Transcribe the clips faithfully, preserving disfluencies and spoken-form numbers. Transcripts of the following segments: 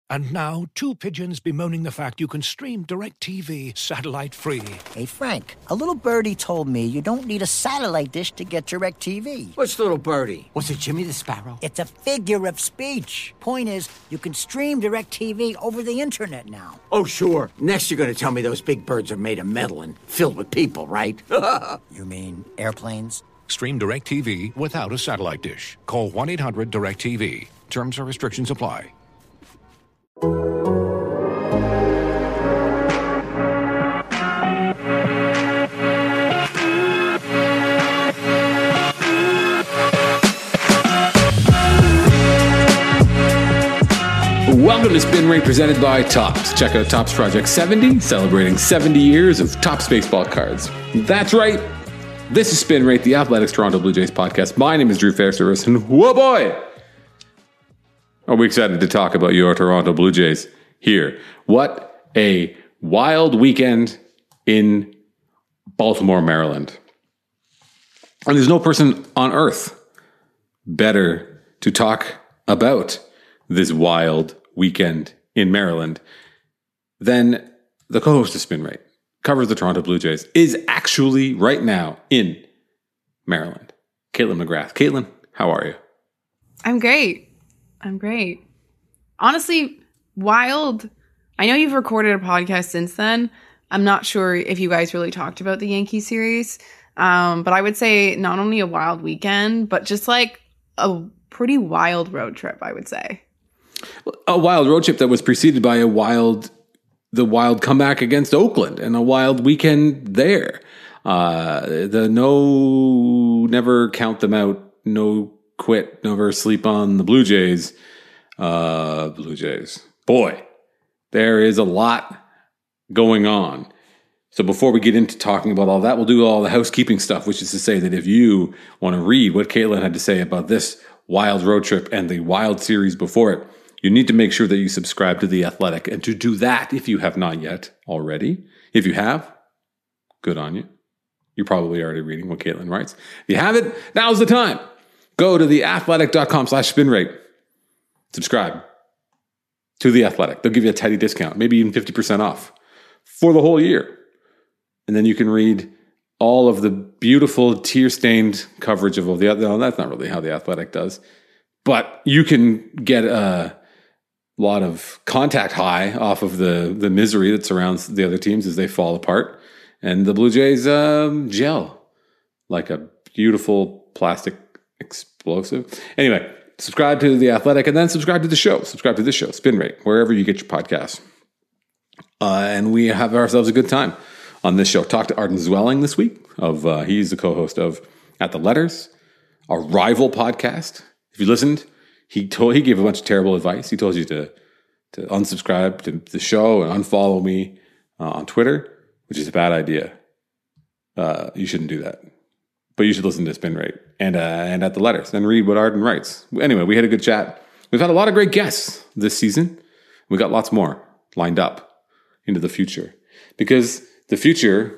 And now, two pigeons bemoaning the fact you can stream DirecTV satellite-free. Hey, Frank, a little birdie told me you don't need a satellite dish to get DirecTV. What's little birdie? Was it Jimmy the Sparrow? It's a figure of speech. Point is, you can stream DirecTV over the internet now. Oh, sure. Next you're going to tell me those big birds are made of metal and filled with people, right? You mean airplanes? Stream DirecTV without a satellite dish. Call one eight hundred direct T V. Terms and restrictions apply. Welcome to Spin Rate, presented by Topps. Check out Topps Project seventy, celebrating seventy years of Topps baseball cards. That's right. This is Spin Rate, the Athletics Toronto Blue Jays podcast. My name is Drew Fairservice, and whoa boy, are we excited to talk about your Toronto Blue Jays here. What a wild weekend in Baltimore, Maryland. And there's no person on earth better to talk about this wild weekend in Maryland than the co-host of Spin Rate, covers the Toronto Blue Jays, is actually right now in Maryland. Caitlin McGrath. Caitlin, how are you? I'm great. I'm great. Honestly, wild. I know you've recorded a podcast since then. I'm not sure if you guys really talked about the Yankee series. Um, but I would say not only a wild weekend, but just like a pretty wild road trip, I would say. A wild road trip that was preceded by a wild, the wild comeback against Oakland and a wild weekend there. Uh, the no, never count them out, no quit, never sleep on the Blue Jays. Uh, Blue Jays. Boy, there is a lot going on. So before we get into talking about all that, we'll do all the housekeeping stuff, which is to say that if you want to read what Caitlin had to say about this wild road trip and the wild series before it, you need to make sure that you subscribe to The Athletic. And to do that, if you have not yet already, if you have, good on you. You're probably already reading what Caitlin writes. If you haven't, now's the time. Go to theathletic.com slash spin rate. Subscribe to The Athletic. They'll give you a tidy discount, maybe even fifty percent off for the whole year. And then you can read all of the beautiful tear-stained coverage of all the other. No, that's not really how The Athletic does. But you can get a lot of contact high off of the, the misery that surrounds the other teams as they fall apart. And the Blue Jays um, gel like a beautiful plastic explosive. Anyway, subscribe to The Athletic and then subscribe to the show. Subscribe to this show, Spin Rate, wherever you get your podcasts. Uh, and we have ourselves a good time on this show. Talked to Arden Zwelling this week. Of uh, he's the co-host of At the Letters, our rival podcast. If you listened, he told he gave a bunch of terrible advice. He told you to to unsubscribe to the show and unfollow me uh, on Twitter, which is a bad idea. Uh, you shouldn't do that. But you should listen to Spin Rate and uh, and At the Letters and read what Arden writes. Anyway, we had a good chat. We've had a lot of great guests this season. We got lots more lined up into the future because the future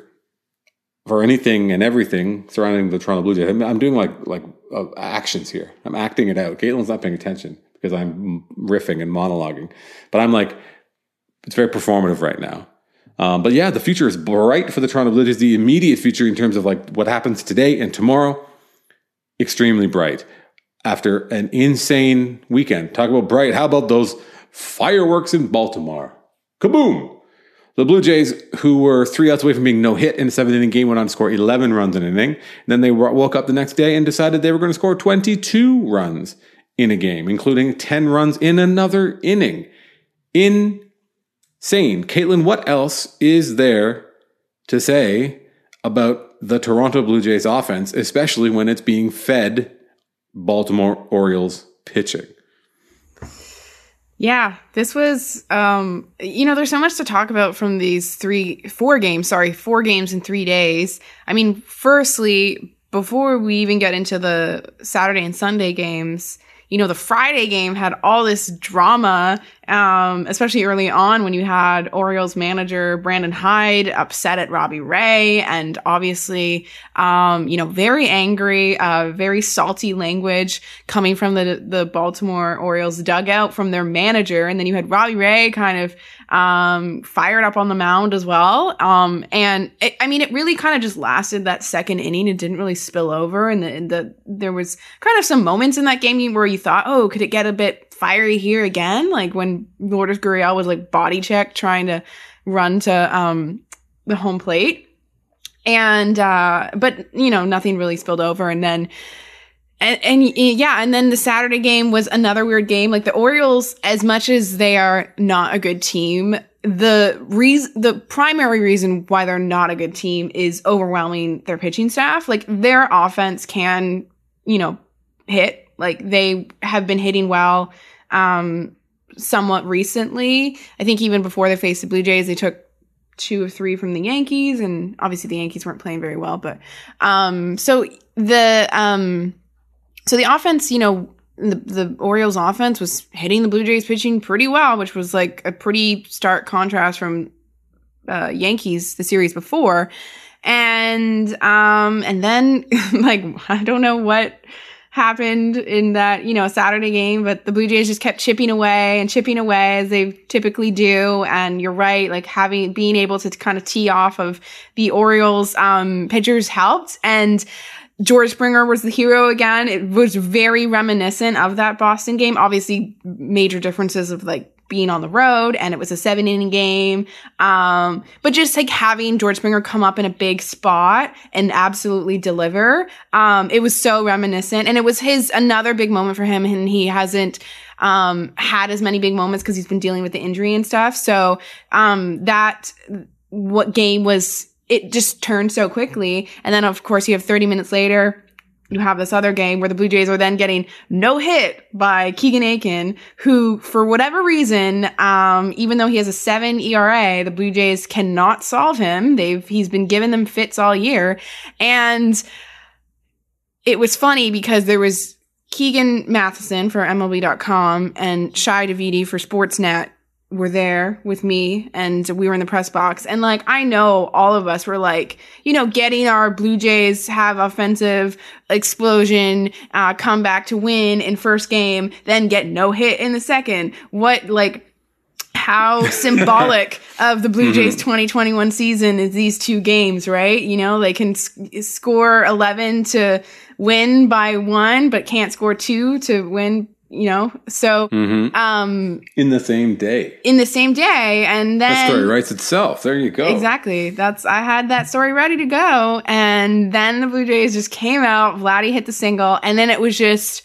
for anything and everything surrounding the Toronto Blue Jays. I'm, I'm doing like like uh, actions here. I'm acting it out. Caitlin's not paying attention because I'm riffing and monologuing. But I'm like, it's very performative right now. Um, but yeah, the future is bright for the Toronto Blue Jays. The immediate future in terms of like what happens today and tomorrow, extremely bright. After an insane weekend. Talk about bright. How about those fireworks in Baltimore? Kaboom! The Blue Jays, who were three outs away from being no-hit in a seventh-inning game, went on to score eleven runs in an inning. And then they woke up the next day and decided they were going to score twenty-two runs in a game, including ten runs in another inning. Insane. Caitlin, what else is there to say about the Toronto Blue Jays offense, especially when it's being fed Baltimore Orioles pitching? Yeah, this was, um, you know, there's so much to talk about from these three, four games, sorry, four games in three days. I mean, firstly, before we even get into the Saturday and Sunday games, you know, the Friday game had all this drama, um, especially early on when you had Orioles manager Brandon Hyde upset at Robbie Ray and obviously, um, you know, very angry, uh, very salty language coming from the, the Baltimore Orioles dugout from their manager. And then you had Robbie Ray kind of, um, fired up on the mound as well. Um, and it, I mean, it really kind of just lasted that second inning. It didn't really spill over. And the, and the, there was kind of some moments in that game where you thought, oh, could it get a bit fiery here again? Like when Lourdes Gurriel was like body check trying to run to, um, the home plate. And, uh, but you know, nothing really spilled over. And then, And, and yeah, and then the Saturday game was another weird game. Like the Orioles, as much as they are not a good team, the reason, the primary reason why they're not a good team is overwhelming their pitching staff. Like their offense can, you know, hit. Like they have been hitting well, um, somewhat recently. I think even before they faced the Blue Jays, they took two or three from the Yankees, and obviously the Yankees weren't playing very well. But um, so the um. So the offense, you know, the, the Orioles offense was hitting the Blue Jays pitching pretty well, which was like a pretty stark contrast from uh, Yankees the series before. And um, and then like I don't know what happened in that, you know, Saturday game, but the Blue Jays just kept chipping away and chipping away as they typically do. And you're right, like having being able to kind of tee off of the Orioles um, pitchers helped. And George Springer was the hero again. It was very reminiscent of that Boston game. Obviously, major differences of like being on the road, and it was a seven inning game. Um, but just like having George Springer come up in a big spot and absolutely deliver. Um, it was so reminiscent, and it was his another big moment for him. And he hasn't um, had as many big moments because he's been dealing with the injury and stuff. So um, that what game was. It just turned so quickly. And then, of course, you have thirty minutes later, you have this other game where the Blue Jays are then getting no hit by Keegan Aiken, who, for whatever reason, um, even though he has a seven E R A, the Blue Jays cannot solve him. They've He's been giving them fits all year. And it was funny because there was Keegan Matheson for M L B dot com and Shai Davidi for Sportsnet were there with me, and we were in the press box. And like, I know all of us were like, you know, getting our Blue Jays have offensive explosion, uh, come back to win in first game, then get no hit in the second. What, like, how symbolic of the Blue Jays twenty twenty-one season is these two games, right? You know, they can sc- score eleven to win by one, but can't score two to win. You know, so mm-hmm. um, in the same day, in the same day, and then that story writes itself. There you go. Exactly. That's I had that story ready to go, and then the Blue Jays just came out. Vladdy hit the single, and then it was just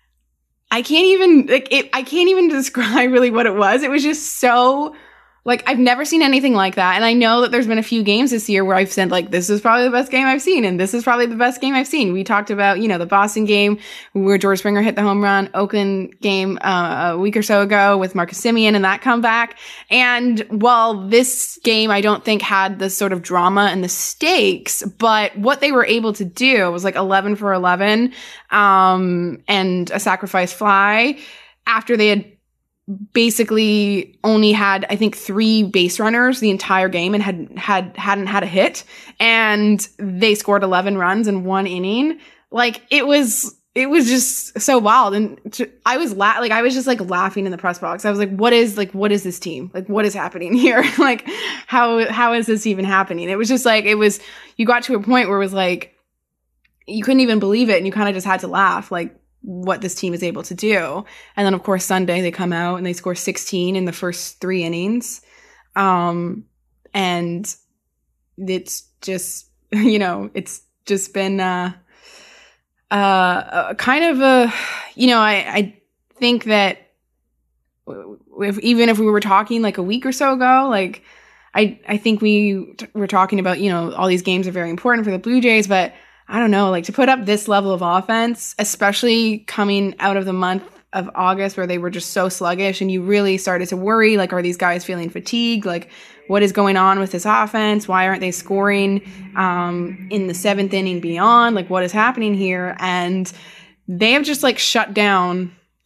I can't even like it. I can't even describe really what it was. It was just so. Like, I've never seen anything like that. And I know that there's been a few games this year where I've said, like, this is probably the best game I've seen. And this is probably the best game I've seen. We talked about, you know, the Boston game where George Springer hit the home run, Oakland game uh, a week or so ago with Marcus Semien and that comeback. And while this game, I don't think had the sort of drama and the stakes, but what they were able to do was like eleven for eleven um, and a sacrifice fly after they had basically only had, I think, three base runners the entire game and had, had, hadn't had a hit, and they scored eleven runs in one inning. Like, it was, it was just so wild. And to, I was la- like, I was just like laughing in the press box. I was like, what is, like, what is this team? Like, what is happening here? Like, how, how is this even happening? It was just like, it was, you got to a point where it was like, you couldn't even believe it. And you kind of just had to laugh. Like, what this team is able to do. And then, of course, Sunday they come out and they score sixteen in the first three innings. Um, and it's just, you know, it's just been uh, uh, kind of a, you know, I, I think that if, even if we were talking like a week or so ago, like, I, I think we t- were talking about, you know, all these games are very important for the Blue Jays, but I don't know, like to put up this level of offense, especially coming out of the month of August where they were just so sluggish and you really started to worry, like, are these guys feeling fatigued? Like, what is going on with this offense? Why aren't they scoring um, in the seventh inning beyond? Like, what is happening here? And they have just like shut down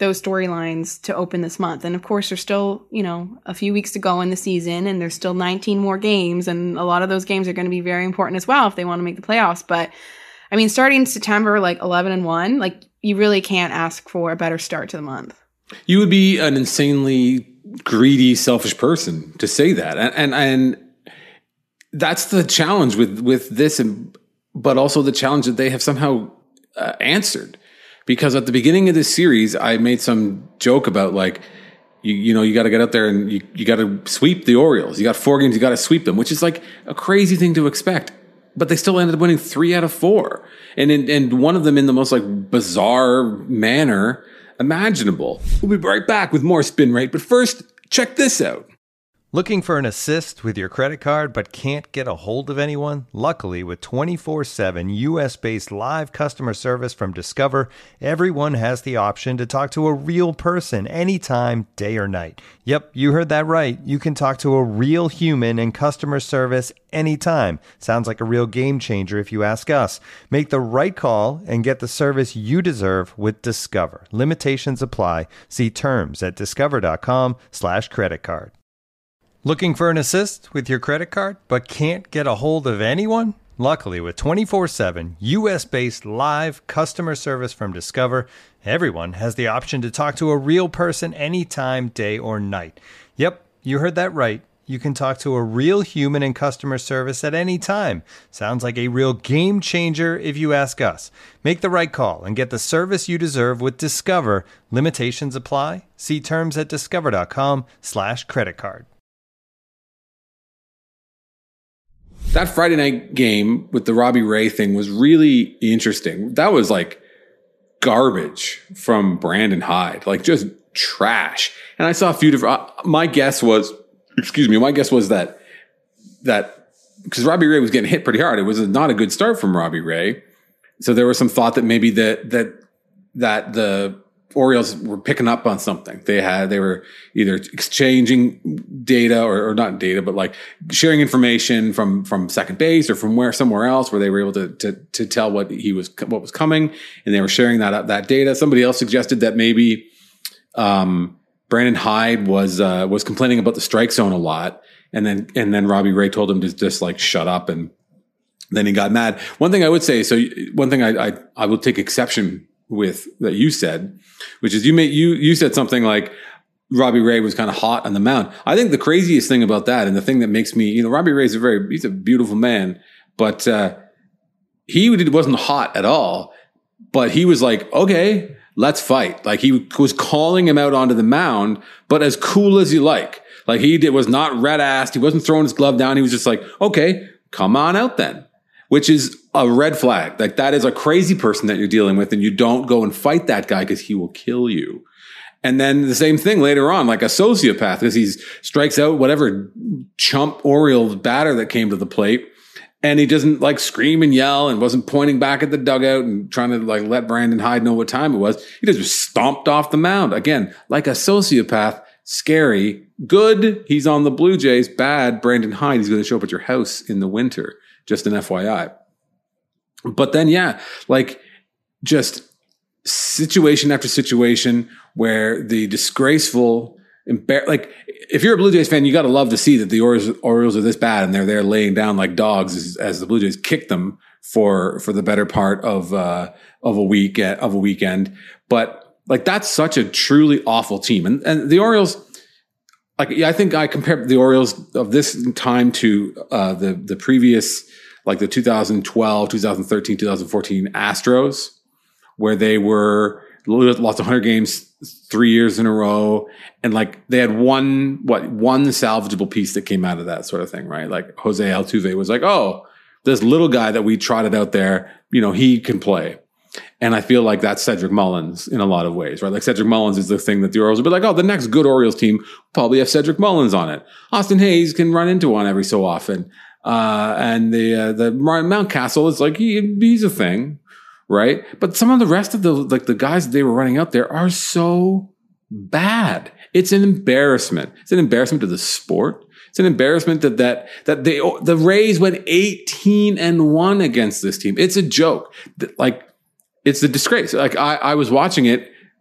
those storylines to open this month. And of course, there's still, you know, a few weeks to go in the season, and there's still nineteen more games. And a lot of those games are going to be very important as well if they want to make the playoffs. But I mean, starting September, like eleven and one, like you really can't ask for a better start to the month. You would be an insanely greedy, selfish person to say that. And, and, and that's the challenge with, with this, and, but also the challenge that they have somehow uh, answered. Because at the beginning of this series, I made some joke about like, you, you know, you got to get out there and you, you got to sweep the Orioles. You got four games, you got to sweep them, which is like a crazy thing to expect. But they still ended up winning three out of four. And in, and one of them in the most like bizarre manner imaginable. We'll be right back with more Spin Rate. But first, check this out. Looking for an assist with your credit card but can't get a hold of anyone? Luckily, with twenty-four seven U S-based live customer service from Discover, everyone has the option to talk to a real person anytime, day or night. Yep, you heard that right. You can talk to a real human in customer service anytime. Sounds like a real game changer if you ask us. Make the right call and get the service you deserve with Discover. Limitations apply. See terms at discover.com slash credit card. Looking for an assist with your credit card but can't get a hold of anyone? Luckily, with twenty-four seven U S-based live customer service from Discover, everyone has the option to talk to a real person anytime, day or night. Yep, you heard that right. You can talk to a real human in customer service at any time. Sounds like a real game changer if you ask us. Make the right call and get the service you deserve with Discover. Limitations apply. See terms at discover.com slash credit card. That Friday night game with the Robbie Ray thing was really interesting. That was like garbage from Brandon Hyde, like just trash. And I saw a few different, uh, my guess was, excuse me, my guess was that, that because Robbie Ray was getting hit pretty hard. It was not a good start from Robbie Ray. So there was some thought that maybe that, that, that the Orioles were picking up on something. They had, they were either exchanging data or, or not data, but like sharing information from, from second base or from where, somewhere else where they were able to, to, to tell what he was, what was coming. And they were sharing that, that data. Somebody else suggested that maybe, um, Brandon Hyde was, uh, was complaining about the strike zone a lot. And then, and then Robbie Ray told him to just like shut up. And then he got mad. One thing I would say, so one thing I, I, I will take exception with that you said, which is you made, you, you said something like Robbie Ray was kind of hot on the mound. I think the craziest thing about that, and the thing that makes me, you know, Robbie Ray's a very, he's a beautiful man, but, uh, he wasn't hot at all, but he was like, okay, let's fight. Like he was calling him out onto the mound, but as cool as you like. Like he did, was not red-assed. He wasn't throwing his glove down. He was just like, okay, come on out then. Which is a red flag. Like that is a crazy person that you're dealing with, and you don't go and fight that guy because he will kill you. And then the same thing later on, like a sociopath, because he strikes out whatever chump Orioles batter that came to the plate, and he doesn't like scream and yell and wasn't pointing back at the dugout and trying to like let Brandon Hyde know what time it was. He just stomped off the mound. Again, like a sociopath, scary, good. He's on the Blue Jays, bad. Brandon Hyde, he's going to show up at your house in the winter. Just an F Y I. But then, yeah, like just situation after situation where the disgraceful, embar- like if you're a Blue Jays fan, you got to love to see that the Orioles, Orioles are this bad and they're there laying down like dogs as, as the Blue Jays kick them for for the better part of uh, of a week of a weekend. But like that's such a truly awful team, and and the Orioles. Like, I think I compared the Orioles of this time to uh, the the previous, like the two thousand twelve, two thousand thirteen, two thousand fourteen Astros, where they were lost one hundred games three years in a row, and like they had one what one salvageable piece that came out of that sort of thing, right? Like Jose Altuve was like, oh, this little guy that we trotted out there, you know, he can play. And I feel like that's Cedric Mullins in a lot of ways, right? Like Cedric Mullins is the thing that the Orioles will be like, oh, the next good Orioles team will probably have Cedric Mullins on it. Austin Hayes can run into one every so often. Uh, and the, uh, the Mountcastle is like, he, he's a thing, right? But some of the rest of the, like the guys that they were running out there are so bad. It's an embarrassment. It's an embarrassment to the sport. It's an embarrassment that, that, that they, the Rays went eighteen and one against this team. It's a joke. Like, it's a disgrace. Like I, I was watching it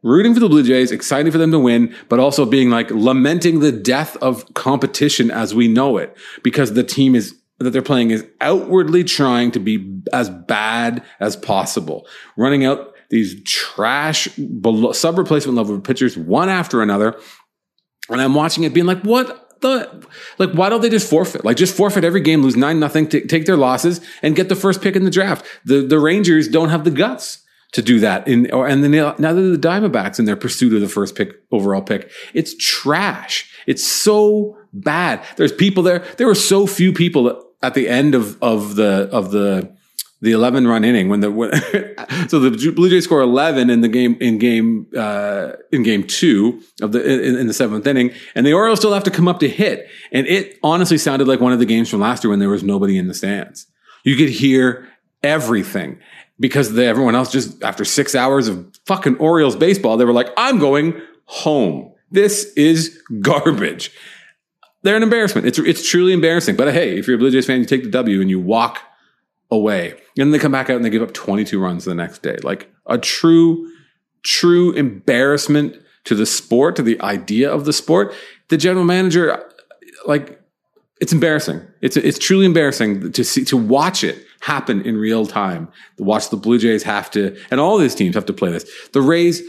rooting for the Blue Jays, excited for them to win, but also being like lamenting the death of competition as we know it, because the team is that they're playing is outwardly trying to be as bad as possible, running out these trash below, sub-replacement level pitchers one after another. And I'm watching it being like, what the, like, why don't they just forfeit? Like, just forfeit every game, lose nine nothing, t- take their losses, and get the first pick in the draft. The the Rangers don't have the guts to do that. In or and then now they're the Diamondbacks in their pursuit of the first pick, overall pick. It's trash. It's so bad. There's people there. There were so few people at the end of, of the, of the, the eleven run inning when the, when, so the Blue Jays score eleven in the game, in game, uh, in game two of the, in, in the seventh inning. And the Orioles still have to come up to hit. And it honestly sounded like one of the games from last year when there was nobody in the stands. You could hear everything because the, everyone else just, after six hours of fucking Orioles baseball, they were like, I'm going home. This is garbage. They're an embarrassment. It's it's truly embarrassing. But hey, if you're a Blue Jays fan, you take the W and you walk away. And then they come back out and they give up twenty-two runs the next day. Like a true, true embarrassment to the sport, to the idea of the sport. The general manager, like, it's embarrassing. It's it's truly embarrassing to see, to watch it happen in real time. To watch the Blue Jays have to, and all these teams have to play this. The Rays,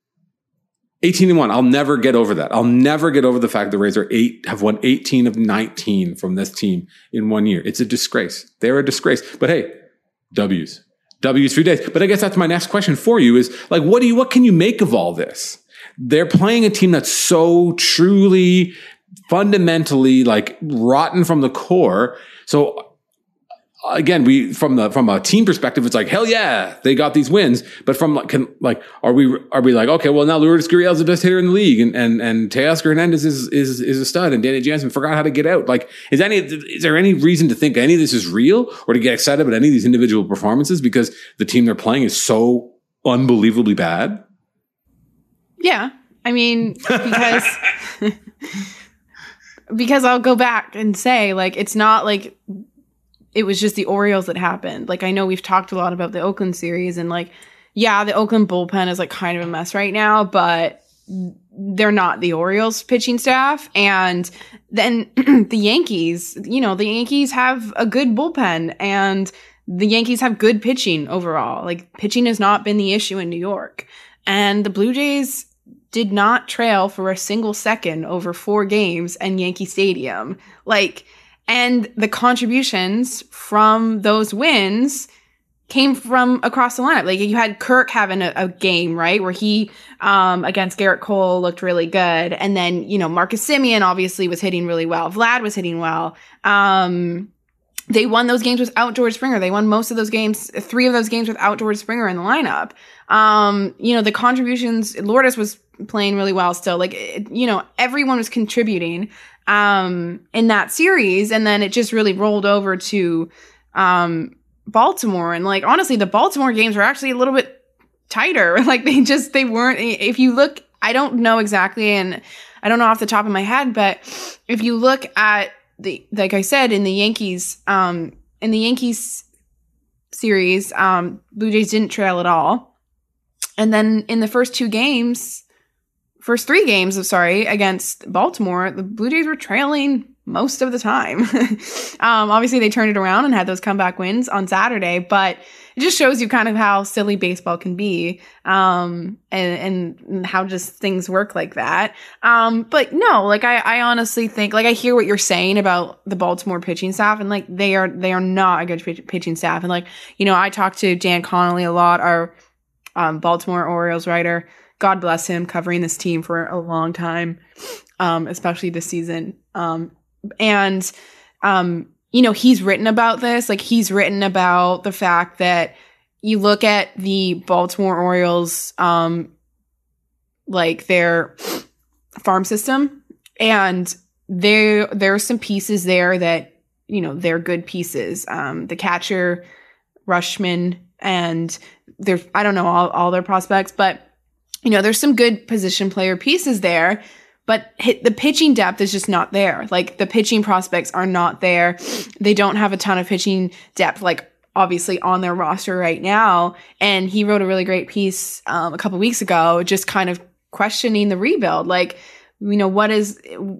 eighteen and one. I'll never get over that. I'll never get over the fact the Rays are eight, have won eighteen of nineteen from this team in one year. It's a disgrace. They're a disgrace. But hey, W's. W's for days. But I guess that's my next question for you is like, what do you, what can you make of all this? They're playing a team that's so truly, fundamentally like rotten from the core. So again, we from the from a team perspective, it's like hell yeah, they got these wins. But from like, can, like, are we are we like okay, well now Lourdes Gurriel is the best hitter in the league, and and and Teoscar Hernandez is is is a stud, and Danny Jansen forgot how to get out. Like, is any is there any reason to think any of this is real, or to get excited about any of these individual performances because the team they're playing is so unbelievably bad? Yeah, I mean because because I'll go back and say like it's not like it was just the Orioles that happened. Like, I know we've talked a lot about the Oakland series and like, yeah, the Oakland bullpen is like kind of a mess right now, but they're not the Orioles pitching staff. And then the Yankees, you know, the Yankees have a good bullpen and the Yankees have good pitching overall. Like, pitching has not been the issue in New York. And the Blue Jays did not trail for a single second over four games in Yankee Stadium. Like, and the contributions from those wins came from across the lineup. Like, you had Kirk having a, a game, right, where he, um, against Garrett Cole looked really good. And then, you know, Marcus Semien obviously was hitting really well. Vlad was hitting well. Um, they won those games without George Springer. They won most of those games, three of those games without George Springer in the lineup. Um, you know, the contributions, Lourdes was playing really well still. Like, it, you know, everyone was contributing um, in that series. And then it just really rolled over to um, Baltimore. And like, honestly, the Baltimore games were actually a little bit tighter. Like, they just, they weren't, if you look, I don't know exactly, and I don't know off the top of my head, but if you look at the, like I said, in the Yankees, um, in the Yankees series, um, Blue Jays didn't trail at all. And then in the first two games, first three games, I'm sorry, against Baltimore, the Blue Jays were trailing most of the time. um, obviously, they turned it around and had those comeback wins on Saturday, but it just shows you kind of how silly baseball can be, um, and, and how just things work like that. Um, but no, like I, I honestly think, like I hear what you're saying about the Baltimore pitching staff, and like they are, they are not a good pitch, pitching staff. And like, you know, I talked to Dan Connolly a lot, our um, Baltimore Orioles writer. God bless him, covering this team for a long time, um, especially this season. Um, and, um, you know, he's written about this. Like, he's written about the fact that you look at the Baltimore Orioles, um, like their farm system, and there, there are some pieces there that, you know, they're good pieces. Um, the catcher, Rushman, and there's, I don't know all, all their prospects, but you know, there's some good position player pieces there, but hit, the pitching depth is just not there. Like, the pitching prospects are not there. They don't have a ton of pitching depth, like obviously on their roster right now. And he wrote a really great piece um, a couple weeks ago, just kind of questioning the rebuild. Like, you know, what is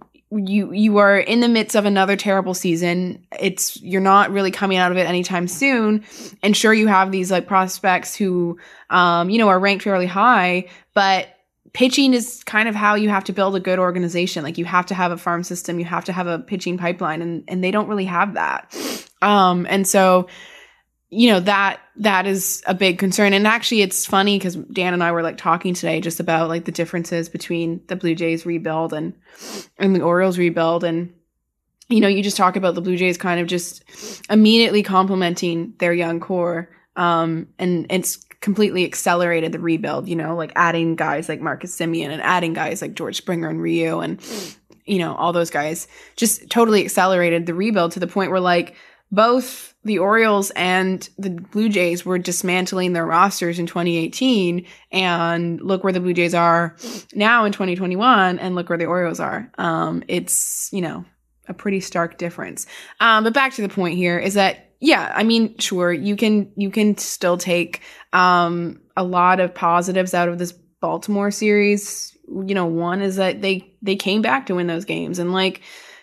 you you are in the midst of another terrible season. It's you're not really coming out of it anytime soon. And sure, you have these like prospects who um, you know, are ranked fairly high, but pitching is kind of how you have to build a good organization. Like, you have to have a farm system, you have to have a pitching pipeline, and and they don't really have that. Um, and so, you know, that that is a big concern. And actually, it's funny because Dan and I were like talking today just about like the differences between the Blue Jays rebuild and and the Orioles rebuild. And, you know, you just talk about the Blue Jays kind of just immediately complementing their young core. Um, and it's completely accelerated the rebuild, you know, like adding guys like Marcus Semien and adding guys like George Springer and Ryu and, you know, all those guys just totally accelerated the rebuild to the point where like both the Orioles and the Blue Jays were dismantling their rosters in twenty eighteen, and look where the Blue Jays are now in twenty twenty-one, and look where the Orioles are. Um, it's, you know, a pretty stark difference. Um, but back to the point here is that, yeah, I mean, sure, you can you can still take um, a lot of positives out of this Baltimore series. You know, one is that they they came back to win those games, and like,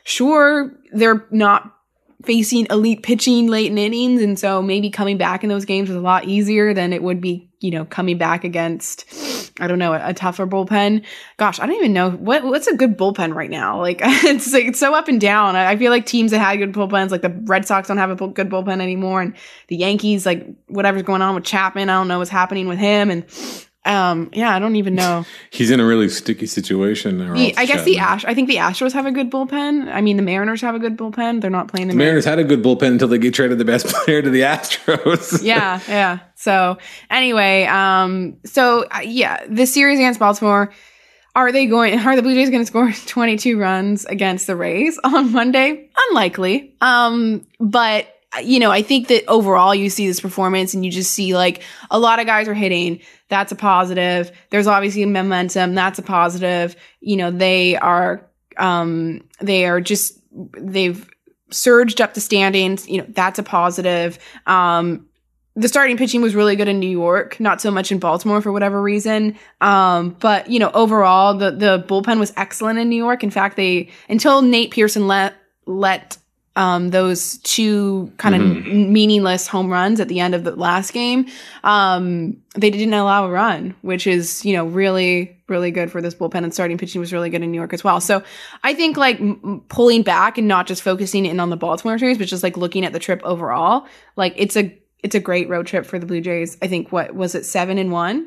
sure, they're not facing elite pitching late in innings, and so maybe coming back in those games was a lot easier than it would be, you know, coming back against, I don't know, a, a tougher bullpen. Gosh, I don't even know what what's a good bullpen right now. Like, it's like it's so up and down. I, I feel like teams that had good bullpens, like the Red Sox, don't have a good bullpen anymore, and the Yankees, like whatever's going on with Chapman, I don't know what's happening with him, and um, yeah, I don't even know. He's in a really sticky situation. The, I guess the Ash. I think the Astros have a good bullpen. I mean, the Mariners have a good bullpen. They're not playing the, the Mariners. Mariners had a good bullpen until they get traded the best player to the Astros. yeah, yeah. So anyway, um, so uh, yeah, this series against Baltimore, are they going? Are the Blue Jays going to score twenty-two runs against the Rays on Monday? Unlikely. Um, but. You know, I think that overall you see this performance and you just see like a lot of guys are hitting. That's a positive. There's obviously momentum. That's a positive. You know, they are, um, they are just, they've surged up the standings. You know, that's a positive. Um, the starting pitching was really good in New York, not so much in Baltimore for whatever reason. Um, but, you know, overall the, the bullpen was excellent in New York. In fact, they, until Nate Pearson let, let, Um, those two kind of mm-hmm. meaningless home runs at the end of the last game, um, they didn't allow a run, which is, you know, really, really good for this bullpen, and starting pitching was really good in New York as well. So I think like m- pulling back and not just focusing in on the Baltimore series, but just like looking at the trip overall, like it's a, it's a great road trip for the Blue Jays. I think what was it? Seven and one.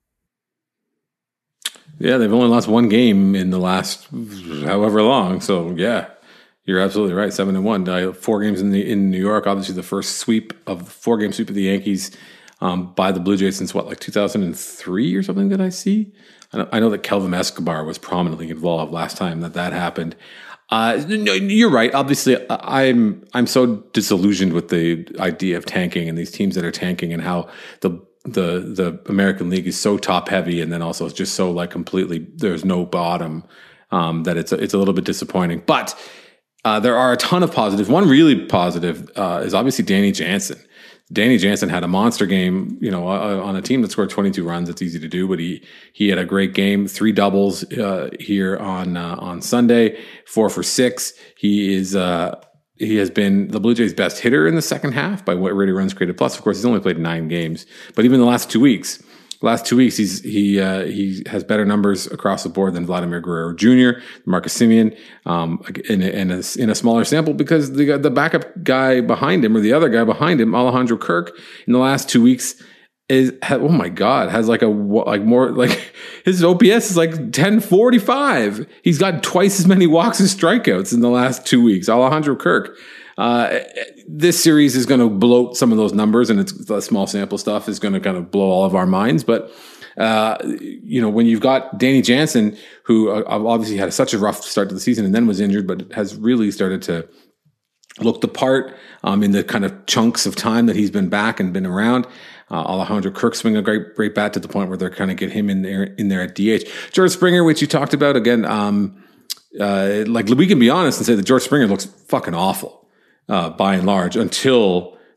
Yeah. They've only lost one game in the last however long. So yeah. You're absolutely right. Seven and one. Uh, four games in the in New York. Obviously, the first sweep of four game sweep of the Yankees um, by the Blue Jays since what, like two thousand three or something. That I see. I know, I know that Kelvin Escobar was prominently involved last time that that happened. Uh, no, you're right. Obviously, I'm I'm so disillusioned with the idea of tanking and these teams that are tanking and how the the the American League is so top heavy and then also just so like completely there's no bottom. Um, that it's a, it's a little bit disappointing, but. Uh, there are a ton of positives. One really positive uh, is obviously Danny Jansen. Danny Jansen had a monster game, you know, uh, on a team that scored twenty-two runs. It's easy to do, but he he had a great game. Three doubles uh, here on uh, on Sunday, four for six. He is uh, he has been the Blue Jays' best hitter in the second half by what rated runs created plus. Of course, he's only played nine games, but even the last two weeks. Last two weeks, he's he uh, he has better numbers across the board than Vladimir Guerrero Junior, Marcus Semien, um, in a, in, a, in a smaller sample because the the backup guy behind him or the other guy behind him, Alejandro Kirk, in the last two weeks is oh my god has like a like more like his O P S is like ten forty-five. He's got twice as many walks and strikeouts in the last two weeks. Alejandro Kirk. Uh, this series is going to bloat some of those numbers, and it's the small sample stuff is going to kind of blow all of our minds. But, uh, you know, when you've got Danny Jansen, who uh, obviously had such a rough start to the season and then was injured, but has really started to look the part, um, in the kind of chunks of time that he's been back and been around. Uh, Alejandro Kirk swing a great, great bat to the point where they're kind of get him in there, in there at D H. George Springer, which you talked about again, um, uh, like we can be honest and say that George Springer looks fucking awful. Uh, by and large, until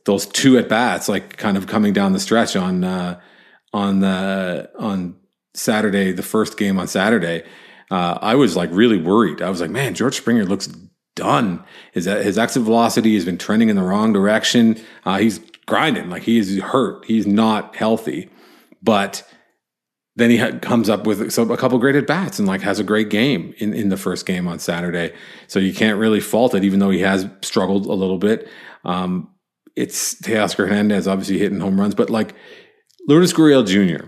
those two at bats, like kind of coming down the stretch on uh, on the on Saturday, the first game on Saturday, uh, I was like really worried. I was like, man, George Springer looks done. His his exit velocity has been trending in the wrong direction. Uh, he's grinding, like he is hurt. He's not healthy, but then he ha- comes up with so a couple great at bats and like has a great game in, in the first game on Saturday. So you can't really fault it, even though he has struggled a little bit. Um, it's Teoscar Hernandez obviously hitting home runs, but like Lourdes Gurriel Junior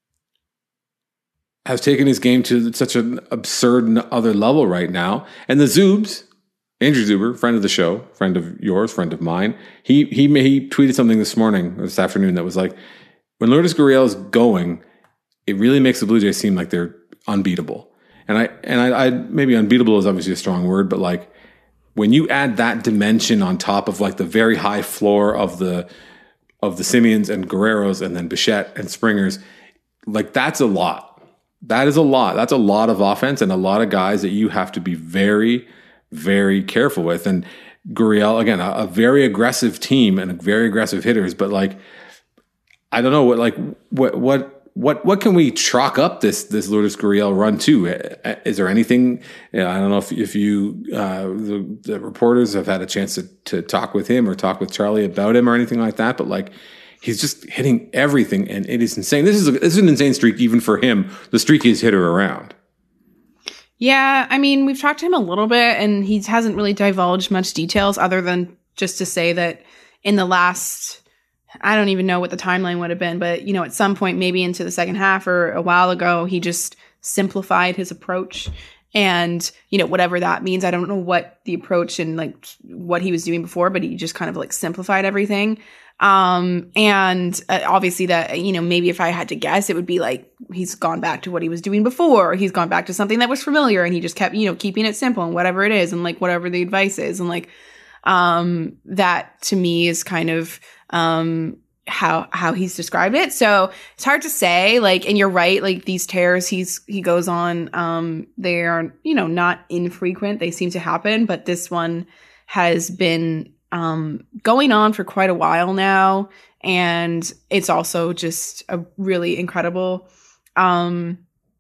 has taken his game to such an absurd other level right now. And the Zoobs, Andrew Zuber, friend of the show, friend of yours, friend of mine, he he he tweeted something this morning, this afternoon, that was like, when Lourdes Gurriel is going, it really makes the Blue Jays seem like they're unbeatable. And I and I, I maybe unbeatable is obviously a strong word, but like when you add that dimension on top of like the very high floor of the of the Simeons and Guerreros and then Bichette and Springers, like that's a lot. That is a lot. That's a lot of offense and a lot of guys that you have to be very, very careful with. And Gurriel, again, a, a very aggressive team and very aggressive hitters, but like I don't know what like what what what what can we chalk up this this Lourdes Gurriel run to? Is there anything? You know, I don't know if if you uh, the, the reporters have had a chance to to talk with him or talk with Charlie about him or anything like that, but like he's just hitting everything, and it is insane. This is a, this is an insane streak even for him. The streakiest hitter around. Yeah, I mean, we've talked to him a little bit, and he hasn't really divulged much details other than just to say that in the last. I don't even know what the timeline would have been, but, you know, at some point, maybe into the second half or a while ago, he just simplified his approach and, you know, whatever that means. I don't know what the approach and like what he was doing before, but he just kind of like simplified everything. Um, and uh, obviously that, you know, maybe if I had to guess, it would be like he's gone back to what he was doing before, or he's gone back to something that was familiar and he just kept, you know, keeping it simple and whatever it is and like whatever the advice is. And like, um, that to me is kind of, um, how, how he's described it. So it's hard to say, like, and you're right, like these tears he's, he goes on, um, they are, you know, not infrequent. They seem to happen, but this one has been, um, going on for quite a while now. And it's also just a really incredible, um,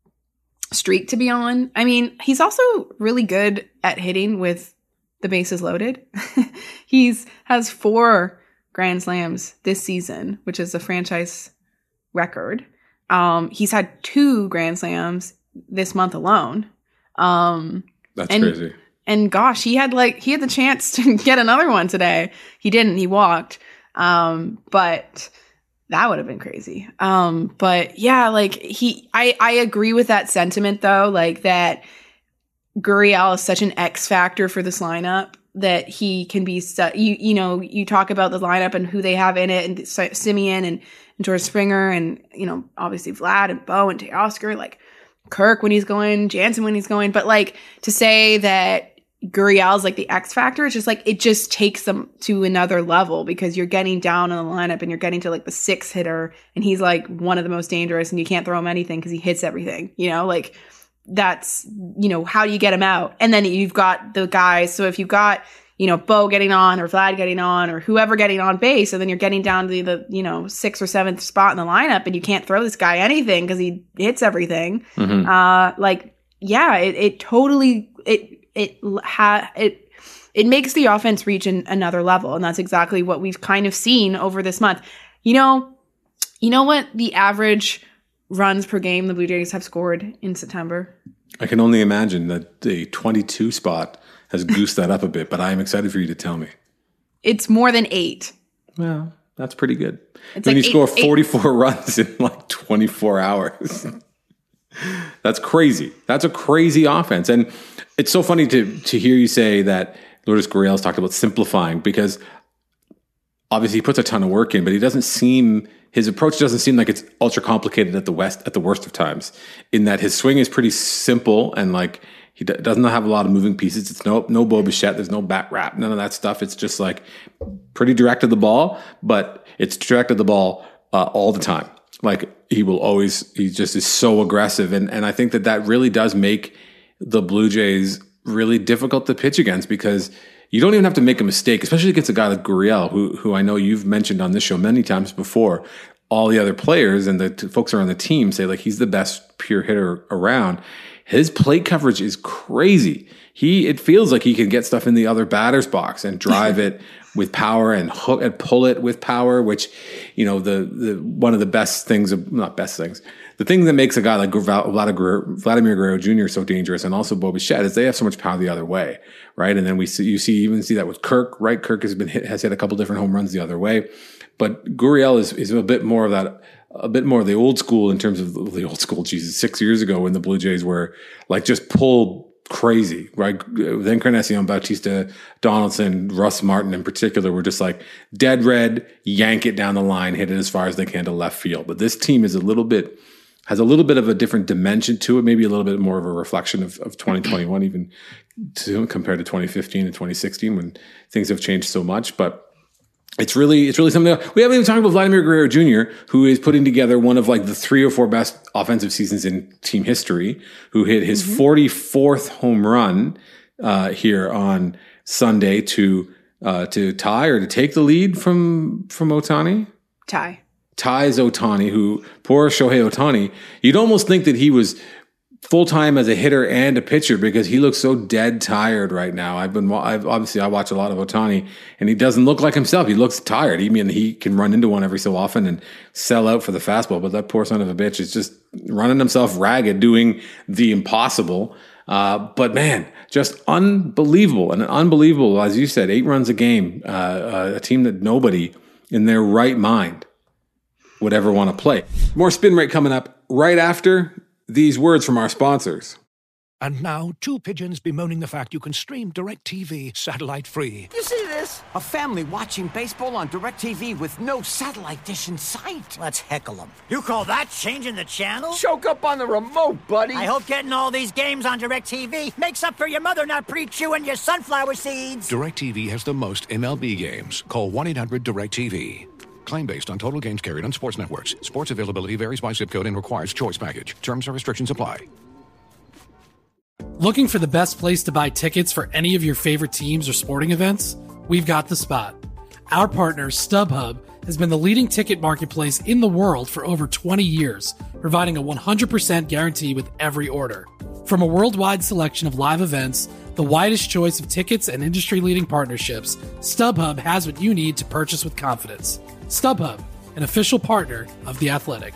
streak to be on. I mean, he's also really good at hitting with the bases loaded. He's has four Grand Slams this season, which is a franchise record. Um, he's had two Grand Slams this month alone. Um, That's and, crazy. And gosh, he had like, he had the chance to get another one today. He didn't, he walked. Um, but that would have been crazy. Um, but yeah, like he, I, I agree with that sentiment though, like that Gurriel is such an X factor for this lineup that he can be, su- you you know, you talk about the lineup and who they have in it, and S- Simeon and, and George Springer, and, you know, obviously Vlad and Bo and Teoscar, like Kirk when he's going, Jansen when he's going. But like to say that Gurriel is like the X factor, it's just like, it just takes them to another level because you're getting down in the lineup and you're getting to like the sixth hitter and he's like one of the most dangerous and you can't throw him anything because he hits everything, you know, like that's, you know, how do you get him out? And then you've got the guys. So if you've got, you know, Bo getting on or Vlad getting on or whoever getting on base, and then you're getting down to the, you know, sixth or seventh spot in the lineup and you can't throw this guy anything because he hits everything. Mm-hmm. Uh, like, yeah, it, it totally, it, it, ha, it, it makes the offense reach an, another level. And that's exactly what we've kind of seen over this month. You know, you know what the average runs per game the Blue Jays have scored in September? I can only imagine that the twenty-two spot has goosed that up a bit, but I am excited for you to tell me. It's more than eight. Well, that's pretty good. It's when like you score eight, forty-four eight. runs in like twenty-four hours. That's crazy. That's a crazy offense. And it's so funny to to hear you say that Lourdes Gurriel's talked about simplifying, because obviously he puts a ton of work in, but he doesn't seem... His approach doesn't seem like it's ultra complicated at the west at the worst of times. In that his swing is pretty simple and like he d- doesn't have a lot of moving pieces. It's no no Bo Bichette. There's no bat wrap. None of that stuff. It's just like pretty direct to the ball, but it's direct to the ball uh, all the time. Like he will always. He just is so aggressive, and and I think that that really does make the Blue Jays really difficult to pitch against, because you don't even have to make a mistake, especially against a guy like Gurriel, who who I know you've mentioned on this show many times before. All the other players and the t- folks around the team say like he's the best pure hitter around. His plate coverage is crazy. He it feels like he can get stuff in the other batter's box and drive it with power and hook and pull it with power, which, you know, the the one of the best things, of, not best things, the thing that makes a guy like Vladimir Guerrero Junior so dangerous, and also Bo Bichette, is they have so much power the other way, right? And then we see you see even see that with Kirk, right? Kirk has been hit, has hit a couple different home runs the other way. But Gurriel is, is a bit more of that, a bit more of the old school in terms of the old school, Jesus, six years ago when the Blue Jays were like just pulled crazy, right? Then Encarnacion, Bautista, Donaldson, Russ Martin in particular were just like dead red, yank it down the line, hit it as far as they can to left field. But this team is a little bit, has a little bit of a different dimension to it, maybe a little bit more of a reflection of, of twenty twenty-one, even to, compared to twenty fifteen and twenty sixteen when things have changed so much. But It's really, it's really something else. We haven't even talked about Vladimir Guerrero Junior, who is putting together one of like the three or four best offensive seasons in team history, who hit his mm-hmm. forty-fourth home run uh, here on Sunday to uh, to tie or to take the lead from from Ohtani. Tie. Ties Ohtani, who poor Shohei Ohtani. You'd almost think that he was full time as a hitter and a pitcher because he looks so dead tired right now. I've been, I've, obviously I watch a lot of Ohtani and he doesn't look like himself. He looks tired. I mean, he can run into one every so often and sell out for the fastball, but that poor son of a bitch is just running himself ragged, doing the impossible. Uh, but man, just unbelievable and unbelievable. As you said, eight runs a game, uh, a team that nobody in their right mind would ever want to play. More Spin Rate coming up right after these words from our sponsors. And now, two pigeons bemoaning the fact you can stream DirecTV satellite-free. You see this? A family watching baseball on DirecTV with no satellite dish in sight. Let's heckle them. You call that changing the channel? Choke up on the remote, buddy. I hope getting all these games on DirecTV makes up for your mother not pre-chewing your sunflower seeds. DirecTV has the most M L B games. Call one eight hundred direct T V. Claim based on total games carried on sports networks. Sports availability varies by zip code and requires choice package. Terms and restrictions apply. Looking for the best place to buy tickets for any of your favorite teams or sporting events? We've got the spot. Our partner, StubHub, has been the leading ticket marketplace in the world for over twenty years, providing a one hundred percent guarantee with every order. From a worldwide selection of live events, the widest choice of tickets and industry-leading partnerships, StubHub has what you need to purchase with confidence. StubHub, an official partner of The Athletic.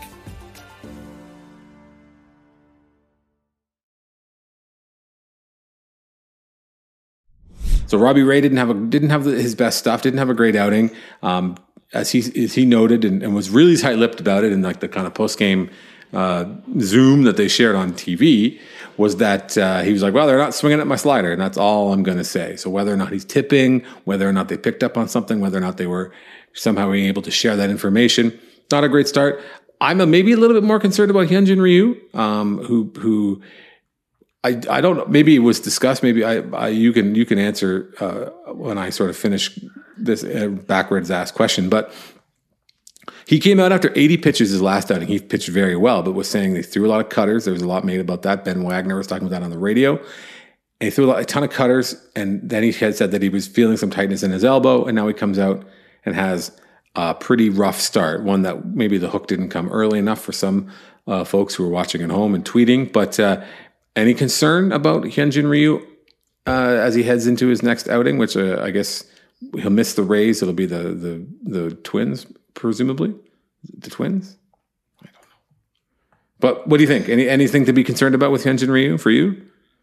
So Robbie Ray didn't have a, didn't have the, his best stuff, didn't have a great outing, um, as he as he noted, and, and was really tight-lipped about it in like the kind of post-game uh, Zoom that they shared on T V. Was that uh, he was like, well, they're not swinging at my slider, and that's all I'm going to say. So whether or not he's tipping, whether or not they picked up on something, whether or not they were somehow being able to share that information, not a great start. I'm a, maybe a little bit more concerned about Hyunjin Ryu, um, who who I I don't know. Maybe it was discussed. Maybe I, I you can you can answer uh, when I sort of finish this uh, backwards asked question, but. He came out after eighty pitches his last outing. He pitched very well, but was saying they threw a lot of cutters. There was a lot made about that. Ben Wagner was talking about that on the radio. And he threw a, lot, a ton of cutters, and then he had said that he was feeling some tightness in his elbow, and now he comes out and has a pretty rough start, one that maybe the hook didn't come early enough for some uh, folks who were watching at home and tweeting. But uh, any concern about Hyunjin Ryu uh, as he heads into his next outing, which uh, I guess he'll miss the Rays. It'll be the the the Twins, presumably. The Twins? I don't know. But what do you think? Any anything to be concerned about with Hyunjin Ryu for you?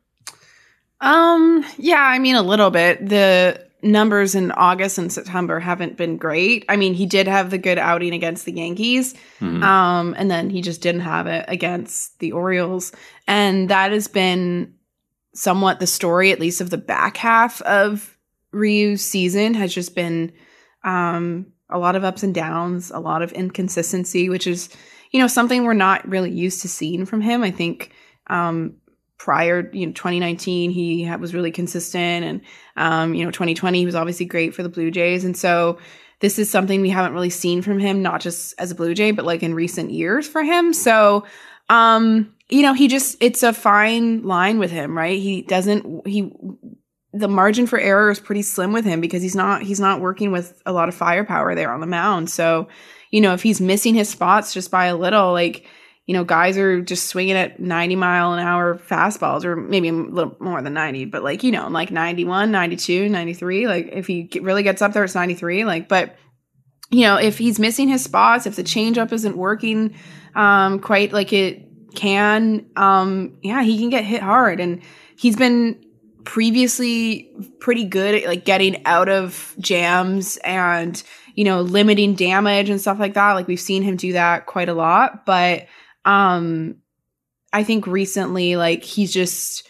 Um, yeah, I mean, a little bit. The numbers in August and September haven't been great. I mean, he did have the good outing against the Yankees, mm-hmm. um, and then he just didn't have it against the Orioles. And that has been somewhat the story, at least of the back half of Ryu's season, has just been um, a lot of ups and downs, a lot of inconsistency, which is, you know, something we're not really used to seeing from him. I think um, prior, you know, twenty nineteen, he ha- was really consistent, and um, you know, twenty twenty, he was obviously great for the Blue Jays, and so this is something we haven't really seen from him, not just as a Blue Jay, but like in recent years for him. So, um, you know, he just, it's a fine line with him, right? He doesn't, he the margin for error is pretty slim with him because he's not he's not working with a lot of firepower there on the mound. So, you know, if he's missing his spots just by a little, like, you know, guys are just swinging at ninety mile an hour fastballs, or maybe a little more than ninety, but like, you know, like ninety-one, ninety-two, ninety-three, like if he really gets up there, it's ninety-three. Like, but, you know, if he's missing his spots, if the changeup isn't working um, quite like it can, um, yeah, he can get hit hard. And he's been previously pretty good at like getting out of jams and, you know, limiting damage and stuff like that. Like we've seen him do that quite a lot, but um, I think recently, like he's just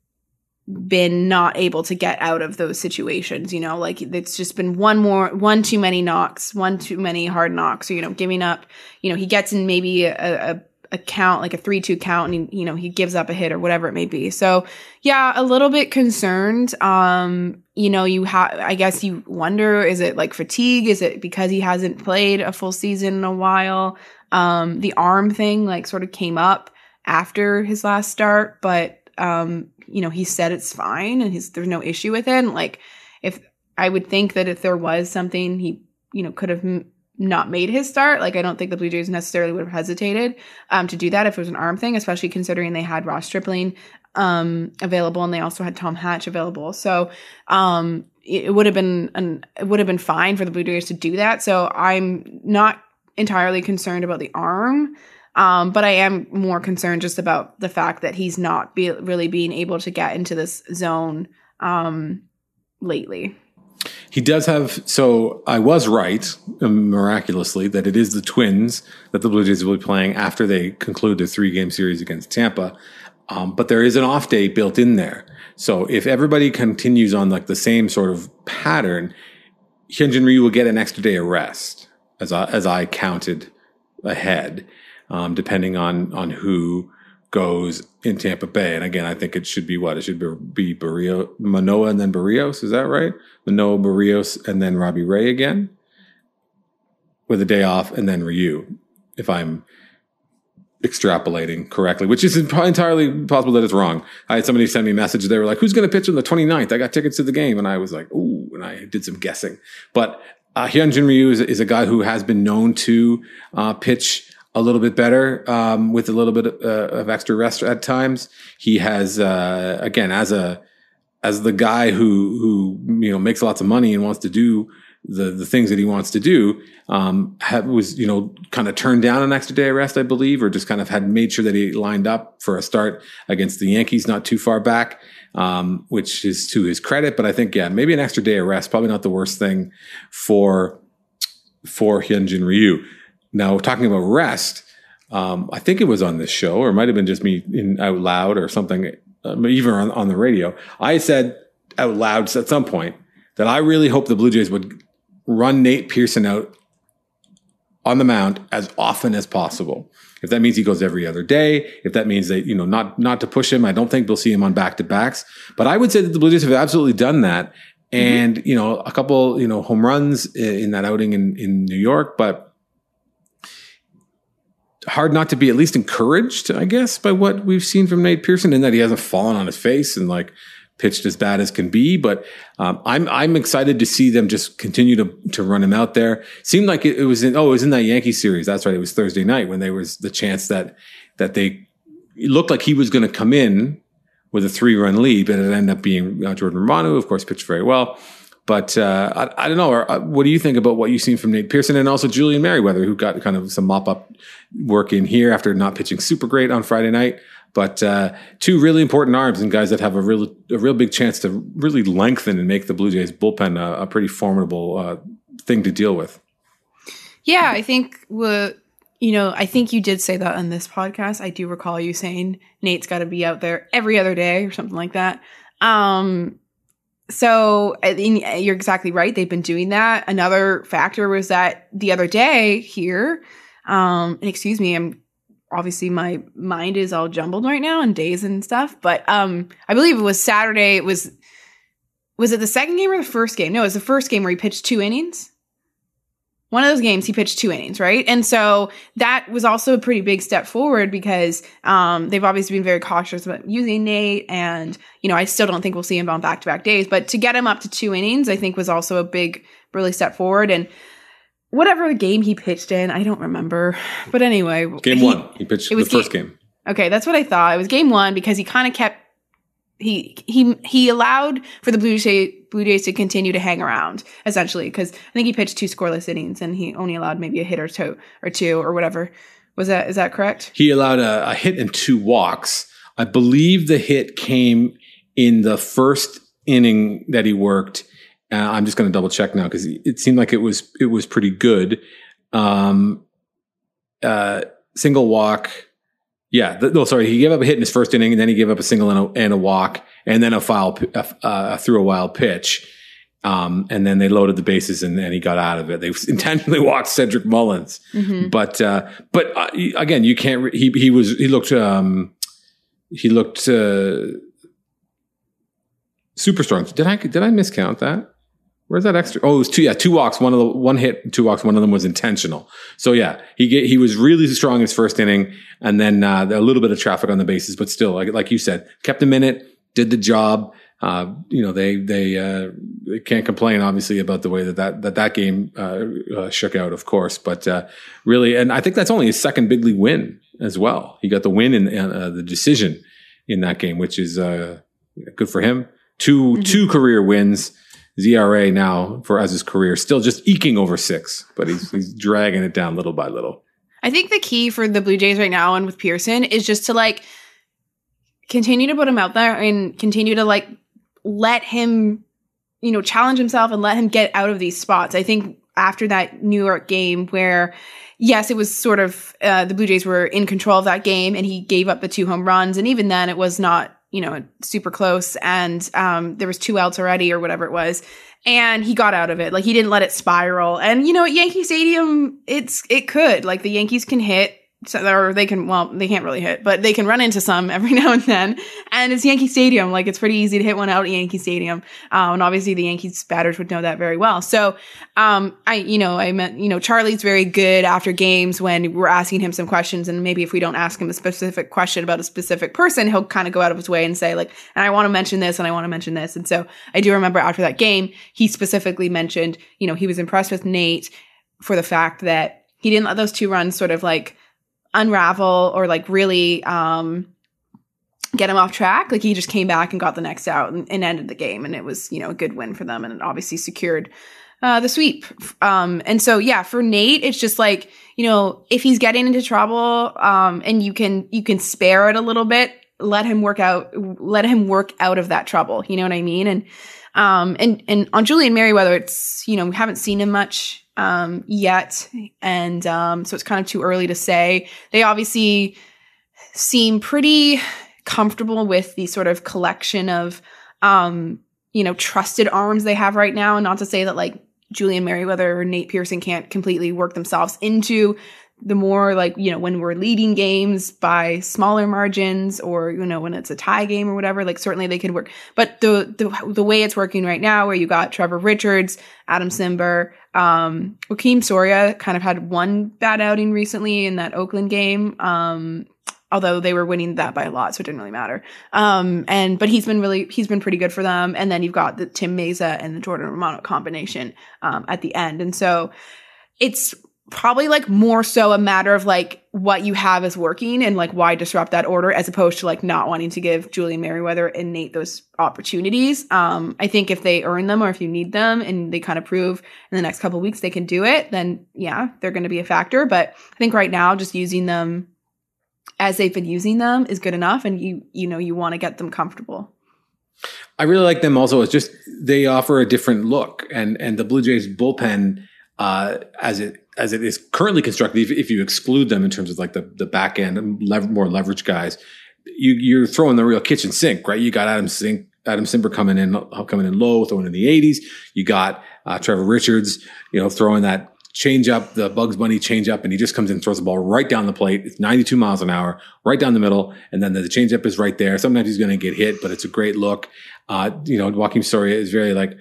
been not able to get out of those situations, you know, like it's just been one more, one too many knocks, one too many hard knocks, or, you know, giving up, you know, he gets in maybe a, a a count, like a three two count, and he, you know, he gives up a hit or whatever it may be. So yeah, a little bit concerned. Um, you know, you have, I guess you wonder, is it like fatigue? Is it because he hasn't played a full season in a while? Um, the arm thing like sort of came up after his last start, but um, you know, he said it's fine and he's, there's no issue with it. And like, if I would think that if there was something, he, you know, could have m- not made his start. Like, I don't think the Blue Jays necessarily would have hesitated um, to do that if it was an arm thing, especially considering they had Ross Stripling um, available and they also had Tom Hatch available. So um, it, it would have been an, it would have been fine for the Blue Jays to do that. So I'm not entirely concerned about the arm, um, but I am more concerned just about the fact that he's not be, really being able to get into this zone um, lately. He does have, so I was right, um, miraculously, that it is the Twins that the Blue Jays will be playing after they conclude their three-game series against Tampa. Um, but there is an off day built in there. So if everybody continues on like the same sort of pattern, Hyunjin Ryu will get an extra day of rest, as I, as I counted ahead, um, depending on, on who goes in Tampa Bay. And again, I think it should be what? It should be, be Barrios, Manoah and then Barrios. Is that right? Manoah, Barrios, and then Robbie Ray again with a day off, and then Ryu, if I'm extrapolating correctly, which is entirely possible that it's wrong. I had somebody send me a message. They were like, who's going to pitch on the twenty-ninth? I got tickets to the game. And I was like, ooh, and I did some guessing. But uh, Hyunjin Ryu is, is a guy who has been known to uh, pitch a little bit better, um, with a little bit of, uh, of extra rest at times. He has, uh, again, as a, as the guy who, who, you know, makes lots of money and wants to do the, the things that he wants to do, um, have, was, you know, kind of turned down an extra day of rest, I believe, or just kind of had made sure that he lined up for a start against the Yankees not too far back, um, which is to his credit. But I think, yeah, maybe an extra day of rest, probably not the worst thing for, for Hyunjin Ryu. Now, talking about rest, um, I think it was on this show, or it might have been just me in out loud or something, um, even on, on the radio. I said out loud at some point that I really hope the Blue Jays would run Nate Pearson out on the mound as often as possible. If that means he goes every other day, if that means that, you know, not, not to push him, I don't think we'll see him on back-to-backs. But I would say that the Blue Jays have absolutely done that. And, mm-hmm. you know, a couple, you know, home runs in that outing in, in New York, but hard not to be at least encouraged, I guess, by what we've seen from Nate Pearson, in that he hasn't fallen on his face and like pitched as bad as can be. But um, I'm I'm excited to see them just continue to to run him out there. Seemed like it, it was in oh it was in that Yankee series. That's right. It was Thursday night when there was the chance that that they it looked like he was going to come in with a three run lead, but it ended up being uh, Jordan Romano, who of course pitched very well. But uh, I, I don't know. What do you think about what you've seen from Nate Pearson and also Julian Merriweather, who got kind of some mop-up work in here after not pitching super great on Friday night? But uh, two really important arms and guys that have a real, a real big chance to really lengthen and make the Blue Jays bullpen a, a pretty formidable uh, thing to deal with. Yeah, I think what you know. I think you did say that on this podcast. I do recall you saying Nate's got to be out there every other day or something like that. Um, So you're exactly right. They've been doing that. Another factor was that the other day here, um, and excuse me, I'm obviously my mind is all jumbled right now and days and stuff, but um, I believe it was Saturday. It was, was it the second game or the first game? No, it was the first game where he pitched two innings. one of those games he pitched two innings, right? And so that was also a pretty big step forward because um, they've obviously been very cautious about using Nate. And, you know, I still don't think we'll see him on back-to-back days. But to get him up to two innings, I think was also a big, really step forward. And whatever game he pitched in, I don't remember. But anyway. Game he, one. He pitched it was the first game, game. Okay, that's what I thought. It was game one because he kind of kept He he he allowed for the Blue Jays, Blue Jays to continue to hang around, essentially, because I think he pitched two scoreless innings and he only allowed maybe a hit or two or two or whatever. Was that is that correct? He allowed a, a hit and two walks. I believe the hit came in the first inning that he worked. Uh, I'm just going to double check now because it seemed like it was it was pretty good. Um, uh, single walk. Yeah, the, no, sorry. He gave up a hit in his first inning, and then he gave up a single and a, and a walk, and then a foul uh, threw a wild pitch. Um, and then they loaded the bases, and then he got out of it. They intentionally walked Cedric Mullins, mm-hmm. but uh, but uh, again, you can't. Re- he he was he looked um, he looked uh, super strong. Did I did I miscount that? Where's that extra? Oh, it was two. Yeah, two walks. One of the one hit, two walks. One of them was intentional. So yeah, he get, he was really strong in his first inning, and then uh, a little bit of traffic on the bases, but still, like like you said, kept him in it, did the job. Uh, you know, they they, uh, they can't complain, obviously, about the way that that that, that game uh, uh, shook out, of course. But uh, really, and I think that's only his second big league win as well. He got the win in uh, the decision in that game, which is uh, good for him. Two mm-hmm. two career wins. Z R A now for as his career, still just eking over six, but he's he's dragging it down little by little. I think the key for the Blue Jays right now and with Pearson is just to like continue to put him out there and continue to like let him, you know, challenge himself and let him get out of these spots. I think after that New York game where, yes, it was sort of uh, the Blue Jays were in control of that game and he gave up the two home runs, and even then it was not, you know, super close, and um, there was two outs already or whatever it was, and he got out of it. Like, he didn't let it spiral. And, you know, at Yankee Stadium, it's it could. Like, the Yankees can hit, so, or they can, well, they can't really hit, but they can run into some every now and then. And it's Yankee Stadium. Like, it's pretty easy to hit one out at Yankee Stadium. Um, and obviously the Yankees batters would know that very well. So, um, I, you know, I meant, you know, Charlie's very good after games when we're asking him some questions. And maybe if we don't ask him a specific question about a specific person, he'll kind of go out of his way and say, like, and I want to mention this and I want to mention this. And so I do remember after that game, he specifically mentioned, you know, he was impressed with Nate for the fact that he didn't let those two runs sort of like unravel or like really um get him off track. Like, he just came back and got the next out and, and ended the game, and it was, you know, a good win for them, and it obviously secured uh the sweep. Um and so yeah, for Nate, it's just like, you know, if he's getting into trouble um and you can you can spare it a little bit, let him work out let him work out of that trouble, you know what I mean? And um and and on Julian Merryweather, it's, you know, we haven't seen him much um yet, and um so it's kind of too early to say. They obviously seem pretty comfortable with the sort of collection of um you know trusted arms they have right now, and not to say that like Julian Merryweather or Nate Pearson can't completely work themselves into the more, like, you know, when we're leading games by smaller margins, or, you know, when it's a tie game or whatever, like, certainly they could work. But the the the way it's working right now, where you got Trevor Richards, Adam Simber, um, Joakim Soria kind of had one bad outing recently in that Oakland game, um, although they were winning that by a lot, so it didn't really matter. Um, and but he's been really he's been pretty good for them. And then you've got the Tim Meza and the Jordan Romano combination um, at the end, and so it's probably like more so a matter of like what you have is working and like why disrupt that order, as opposed to like not wanting to give Julian Merryweather and Nate those opportunities. Um, I think if they earn them, or if you need them and they kind of prove in the next couple of weeks they can do it, then yeah, they're going to be a factor. But I think right now, just using them as they've been using them is good enough. And you, you know, you want to get them comfortable. I really like them also. It's just, they offer a different look, and, and the Blue Jays bullpen, uh, as it, as it is currently constructed, if, if you exclude them in terms of like the, the back end, lever, more leverage guys, you, you're throwing the real kitchen sink, right? You got Adam Sink, Adam Simber coming in, coming in low, throwing in the eighties. You got, uh, Trevor Richards, you know, throwing that change up, the Bugs Bunny change up, and he just comes in and throws the ball right down the plate. It's ninety-two miles an hour, right down the middle. And then the, the change up is right there. Sometimes he's going to get hit, but it's a great look. Uh, you know, Joakim Soria is very like,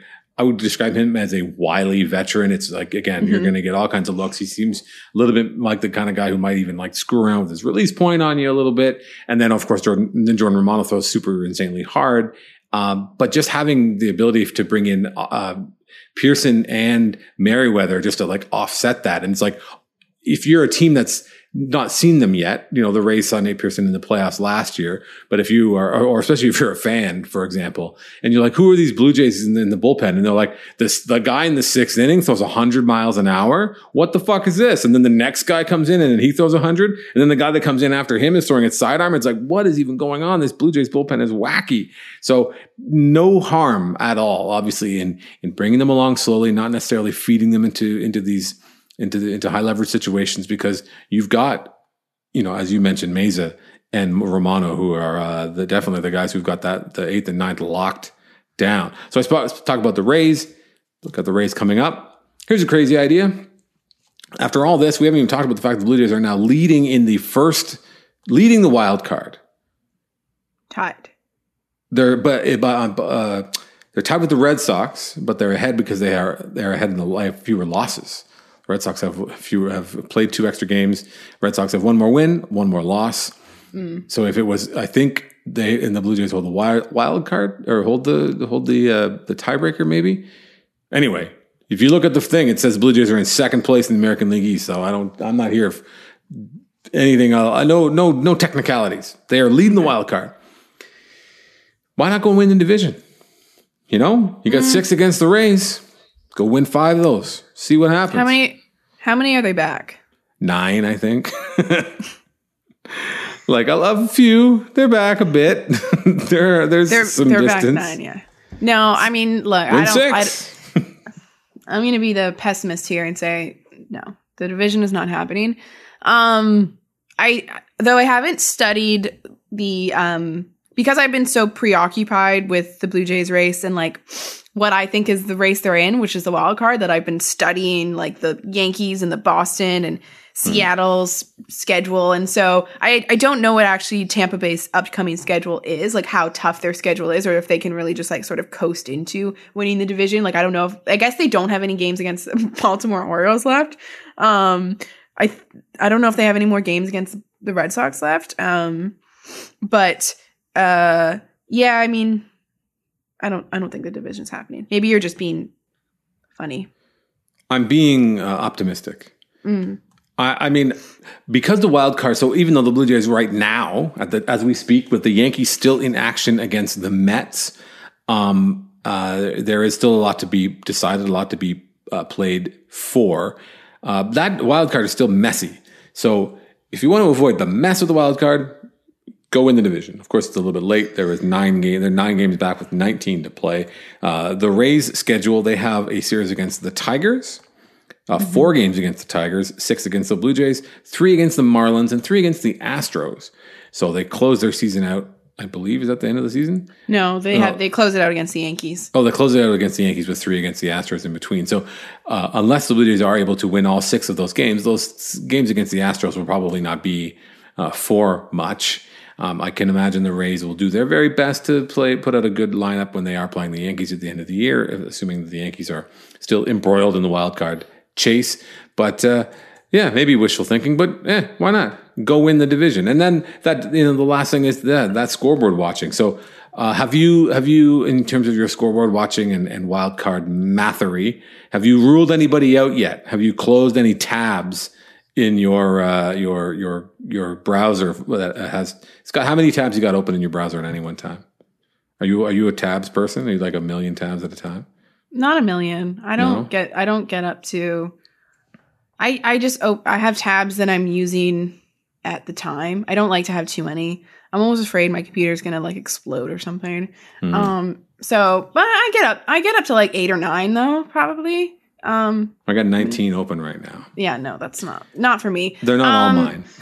I would describe him as a wily veteran. It's like, again, mm-hmm. you're going to get all kinds of looks. He seems a little bit like the kind of guy who might even like screw around with his release point on you a little bit. And then, of course, Jordan, then Jordan Romano throws super insanely hard. Um, but just having the ability to bring in uh, Pearson and Merriweather just to like offset that. And it's like, if you're a team that's not seen them yet, you know, the Rays saw Nate Pearson in the playoffs last year, but if you are, or especially if you're a fan, for example, and you're like, who are these Blue Jays in the, in the bullpen? And they're like, this, the guy in the sixth inning throws a hundred miles an hour. What the fuck is this? And then the next guy comes in and then he throws a hundred. And then the guy that comes in after him is throwing at sidearm. It's like, what is even going on? This Blue Jays bullpen is wacky. So no harm at all, obviously, in, in bringing them along slowly, not necessarily feeding them into, into these, into the, into high leverage situations, because you've got, you know, as you mentioned, Meza and Romano, who are uh, the, definitely the guys who've got that, the eighth and ninth locked down. So I sp- talk about the Rays, look at the Rays coming up. Here's a crazy idea. After all this, we haven't even talked about the fact that the Blue Jays are now leading in the first, leading the wild card. Tied. They're, but, but uh, they're tied with the Red Sox, but they're ahead because they are, they're ahead in the life, fewer losses. Red Sox have few have played two extra games. Red Sox have one more win, one more loss. Mm. So if it was, I think they and the Blue Jays hold the wild, wild card or hold the hold the uh, the tiebreaker maybe. Anyway, if you look at the thing, it says Blue Jays are in second place in the American League East. So I don't, I'm not here for anything. I know no no technicalities. They are leading the wild card. Why not go win the division? You know, you got mm. six against the Rays. Go win five of those. See what happens. How many? How many are they back? Nine, I think. Like I love a few. They're back a bit. there, there's they're, some they're distance. Back nine, yeah. No, I mean, look, win I don't. Six. I, I'm going to be the pessimist here and say no. The division is not happening. Um, I though I haven't studied the um because I've been so preoccupied with the Blue Jays race and like what I think is the race they're in, which is the wild card, that I've been studying like the Yankees and the Boston and Seattle's mm. schedule. And so I, I don't know what actually Tampa Bay's upcoming schedule is, like how tough their schedule is, or if they can really just like sort of coast into winning the division. Like, I don't know if, I guess they don't have any games against the Baltimore Orioles left. Um, I, I don't know if they have any more games against the Red Sox left. Um, but, uh, yeah, I mean, I don't, I don't think the division's happening. Maybe you're just being funny. I'm being uh, optimistic. Mm. I, I mean, because the wild card. So even though the Blue Jays right now, at the, as we speak, with the Yankees still in action against the Mets, um, uh, there is still a lot to be decided, a lot to be uh, played for. Uh, that wild card is still messy. So if you want to avoid the mess of the wild card, go in the division. Of course, it's a little bit late. There is nine games. They're nine games back with nineteen to play. Uh, the Rays' schedule, they have a series against the Tigers, uh, mm-hmm. four games against the Tigers, six against the Blue Jays, three against the Marlins, and three against the Astros. So they close their season out, I believe. Is that the end of the season? No, they no. have they close it out against the Yankees. Oh, they close it out against the Yankees with three against the Astros in between. So uh, unless the Blue Jays are able to win all six of those games, those games against the Astros will probably not be uh, for much. Um, I can imagine the Rays will do their very best to play, put out a good lineup when they are playing the Yankees at the end of the year, assuming that the Yankees are still embroiled in the wild card chase. But uh, yeah, maybe wishful thinking, but eh, why not? Go win the division. And then that, you know, the last thing is that, that scoreboard watching. So uh, have you, have you, in terms of your scoreboard watching and, and wild card mathery, have you ruled anybody out yet? Have you closed any tabs in your uh, your your your browser that has it's got how many tabs you got open in your browser at any one time? Are you are you a tabs person? Are you like a million tabs at a time? Not a million. I don't No? get I don't get up to I I just oh I have tabs that I'm using at the time. I don't like to have too many. I'm almost afraid my computer's gonna like explode or something. Mm-hmm. Um so but I get up I get up to like eight or nine though, probably. Um, I got nineteen open right now. Yeah, no, that's not not for me. They're not um, all mine.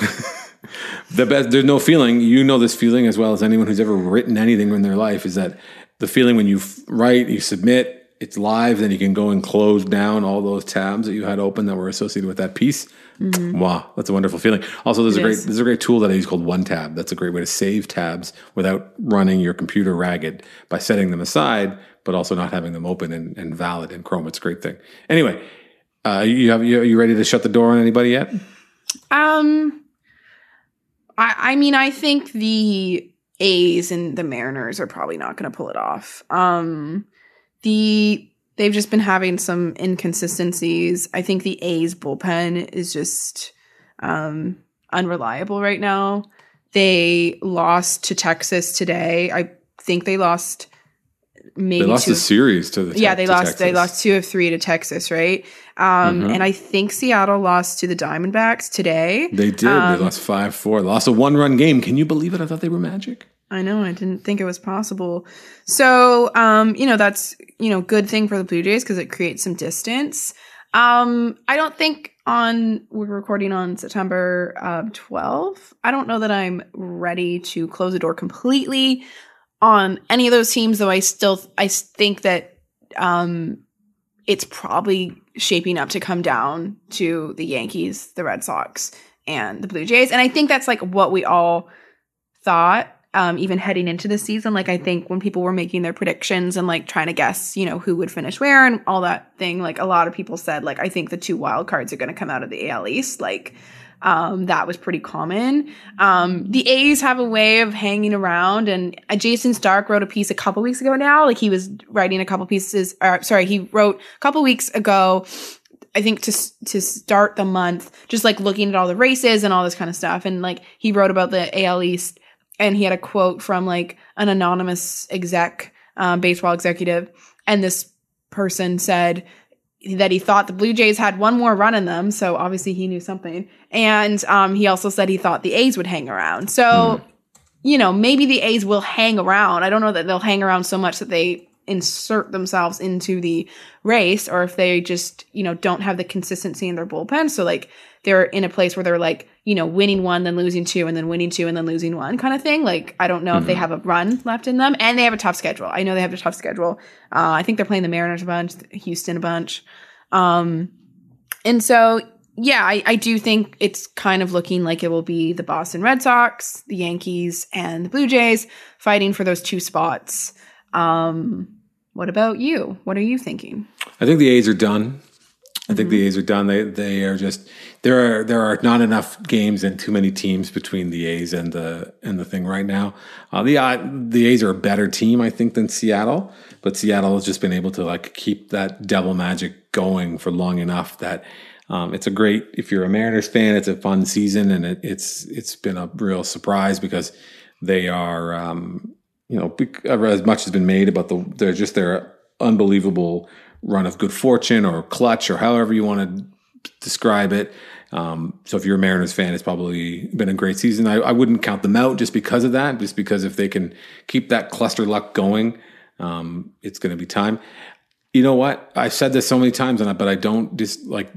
The best. There's no feeling. You know this feeling as well as anyone who's ever written anything in their life. Is that the feeling when you write, you submit, it's live, then you can go and close down all those tabs that you had open that were associated with that piece. Mm-hmm. Wow, that's a wonderful feeling. Also, there's it a great is. there's a great tool that I use called OneTab. That's a great way to save tabs without running your computer ragged by setting them aside, but also not having them open and, and valid in Chrome. It's a great thing. Anyway, uh, you have you, are you ready to shut the door on anybody yet? Um, I I mean, I think the A's and the Mariners are probably not going to pull it off. Um. The they've just been having some inconsistencies. I think the A's bullpen is just um, unreliable right now. They lost to Texas today. I think they lost maybe they lost two a series to the te- yeah they to lost Texas. They lost two of three to Texas, right? Um, mm-hmm. And I think Seattle lost to the Diamondbacks today. They did. Um, they lost five four. Lost a one run game. Can you believe it? I thought they were Magic. I know. I didn't think it was possible. So, um, you know, that's, you know, good thing for the Blue Jays because it creates some distance. Um, I don't think on, we're recording on September uh, twelfth. I don't know that I'm ready to close the door completely on any of those teams, though I still, I think that um, it's probably shaping up to come down to the Yankees, the Red Sox, and the Blue Jays. And I think that's like what we all thought. Um, even heading into the season, like I think when people were making their predictions and like trying to guess, you know, who would finish where and all that thing, like a lot of people said, like, I think the two wild cards are going to come out of the A L East. Like, um, that was pretty common. Um, the A's have a way of hanging around, and uh, Jason Stark wrote a piece a couple weeks ago now. Like he was writing a couple pieces, or sorry, he wrote a couple weeks ago, I think to to start the month, just like looking at all the races and all this kind of stuff. And like he wrote about the A L East. And he had a quote from like an anonymous exec, um, baseball executive. And this person said that he thought the Blue Jays had one more run in them. So obviously he knew something. And um, he also said he thought the A's would hang around. So, mm. you know, maybe the A's will hang around. I don't know that they'll hang around so much that they insert themselves into the race, or if they just, you know, don't have the consistency in their bullpen. So like they're in a place where they're like, you know, winning one, then losing two, and then winning two, and then losing one kind of thing. Like, I don't know mm-hmm. if they have a run left in them. And they have a tough schedule. I know they have a tough schedule. Uh, I think they're playing the Mariners a bunch, Houston a bunch. Um, and so, yeah, I, I do think it's kind of looking like it will be the Boston Red Sox, the Yankees, and the Blue Jays fighting for those two spots. Um, what about you? What are you thinking? I think the A's are done. I think mm-hmm. the A's are done. They they are just there are there are not enough games and too many teams between the A's and the and the thing right now. Uh, the uh, the A's are a better team, I think, than Seattle, but Seattle has just been able to like keep that devil magic going for long enough that um, it's a great. If you're a Mariners fan, it's a fun season, and it, it's it's been a real surprise because they are um, you know as much has been made about the they're just their unbelievable run of good fortune or clutch or however you want to describe it. Um, so if you're a Mariners fan, it's probably been a great season. I, I wouldn't count them out just because of that, just because if they can keep that cluster luck going, um, it's going to be time. You know what? I've said this so many times, and I, but I don't just like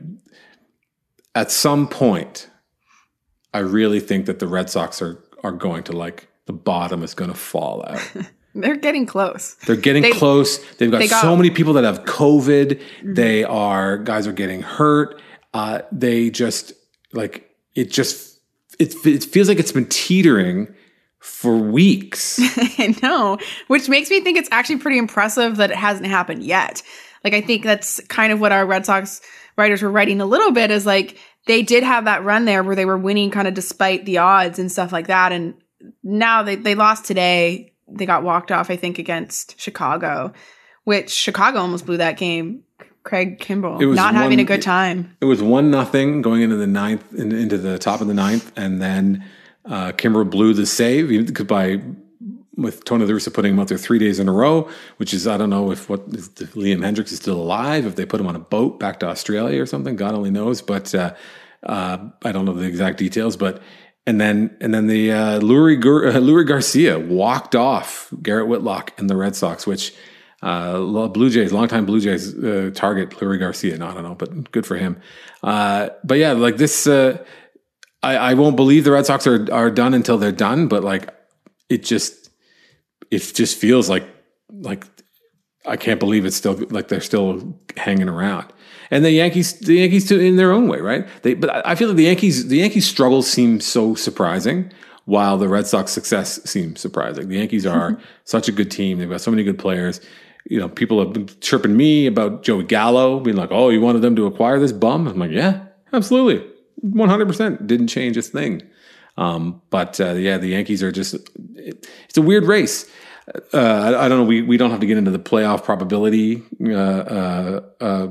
at some point, I really think that the Red Sox are, are going to like the bottom is going to fall out. They're getting close. They're getting they, close. They've got, they got so many people that have COVID. Mm-hmm. They are guys are getting hurt. Uh, they just like it. Just it. It feels like it's been teetering for weeks. I know, which makes me think it's actually pretty impressive that it hasn't happened yet. Like I think that's kind of what our Red Sox writers were writing a little bit is like they did have that run there where they were winning kind of despite the odds and stuff like that, and now they they lost today. They got walked off, I think, against Chicago, which Chicago almost blew that game. Craig Kimbrell not one, having a good time. It was one nothing going into the ninth, in, into the top of the ninth, and then uh, Kimbrell blew the save by with Tony La Russa putting him out there three days in a row. Which is I don't know if what if Liam Hendriks is still alive, if they put him on a boat back to Australia or something. God only knows, but uh, uh, I don't know the exact details, but. And then, and then the uh, Lurie, Gar- uh, Lurie Garcia walked off Garrett Whitlock and the Red Sox, which uh, Blue Jays, longtime Blue Jays uh, target Lurie Garcia. No, I don't know, but good for him. Uh, but yeah, like this, uh, I, I won't believe the Red Sox are are done until they're done. But like, it just, it just feels like like I can't believe it's still like they're still hanging around. And the Yankees, the Yankees too, in their own way, right? They, but I feel like the Yankees, the Yankees' struggles seem so surprising, while the Red Sox success seems surprising. The Yankees are such a good team. They've got so many good players. You know, people have been chirping me about Joey Gallo, being like, "Oh, you wanted them to acquire this bum?" I'm like, "Yeah, absolutely, one hundred percent. Didn't change a thing." Um, but uh, yeah, the Yankees are just, it, it's a weird race. Uh, I, I don't know. We, we don't have to get into the playoff probability uh, uh, uh,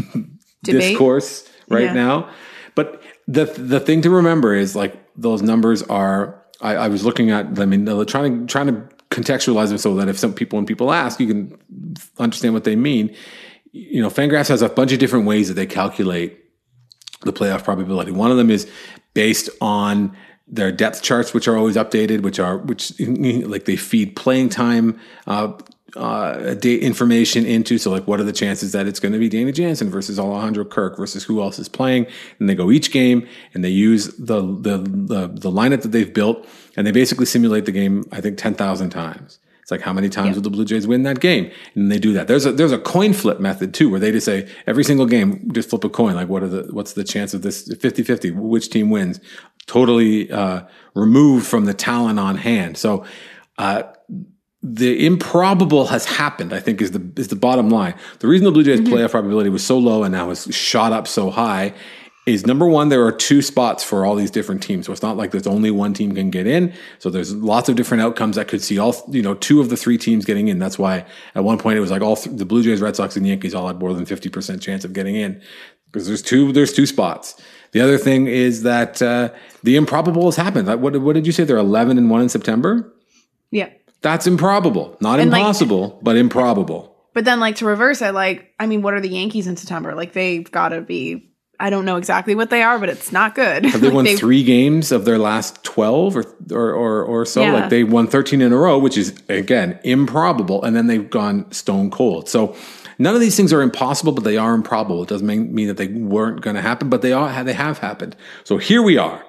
discourse right yeah. now. But the the thing to remember is like those numbers are, I, I was looking at them and trying to, trying to contextualize them so that if some people, when people ask, you can understand what they mean. You know, Fangraphs has a bunch of different ways that they calculate the playoff probability. One of them is based on their depth charts, which are always updated, which are, which like they feed playing time, uh, uh, date information into. So like, what are the chances that it's going to be Danny Jansen versus Alejandro Kirk versus who else is playing? And they go each game and they use the, the, the, the lineup that they've built and they basically simulate the game, I think ten thousand times. It's like, how many times yeah. will the Blue Jays win that game? And they do that. There's a, there's a coin flip method too, where they just say every single game, just flip a coin. Like what are the, what's the chance of this fifty fifty, which team wins? Totally, uh, removed from the talent on hand. So, uh, the improbable has happened, I think is the, is the bottom line. The reason the Blue Jays mm-hmm. playoff probability was so low and now has shot up so high is number one, there are two spots for all these different teams. So it's not like there's only one team can get in. So there's lots of different outcomes that could see all, you know, two of the three teams getting in. That's why at one point it was like all th- the Blue Jays, Red Sox, and Yankees all had more than fifty percent chance of getting in because there's two, there's two spots. The other thing is that, uh, the improbable has happened. What, what did you say? They're eleven and one in September? Yeah. That's improbable. Not and impossible, like, but improbable. But then like to reverse it, like, I mean, what are the Yankees in September? Like they've got to be, I don't know exactly what they are, but it's not good. Have they like won they've, three games of their last twelve or or or, or so? Yeah. Like they won thirteen in a row, which is, again, improbable. And then they've gone stone cold. So none of these things are impossible, but they are improbable. It doesn't mean, mean that they weren't going to happen, but they are. They have happened. So here we are.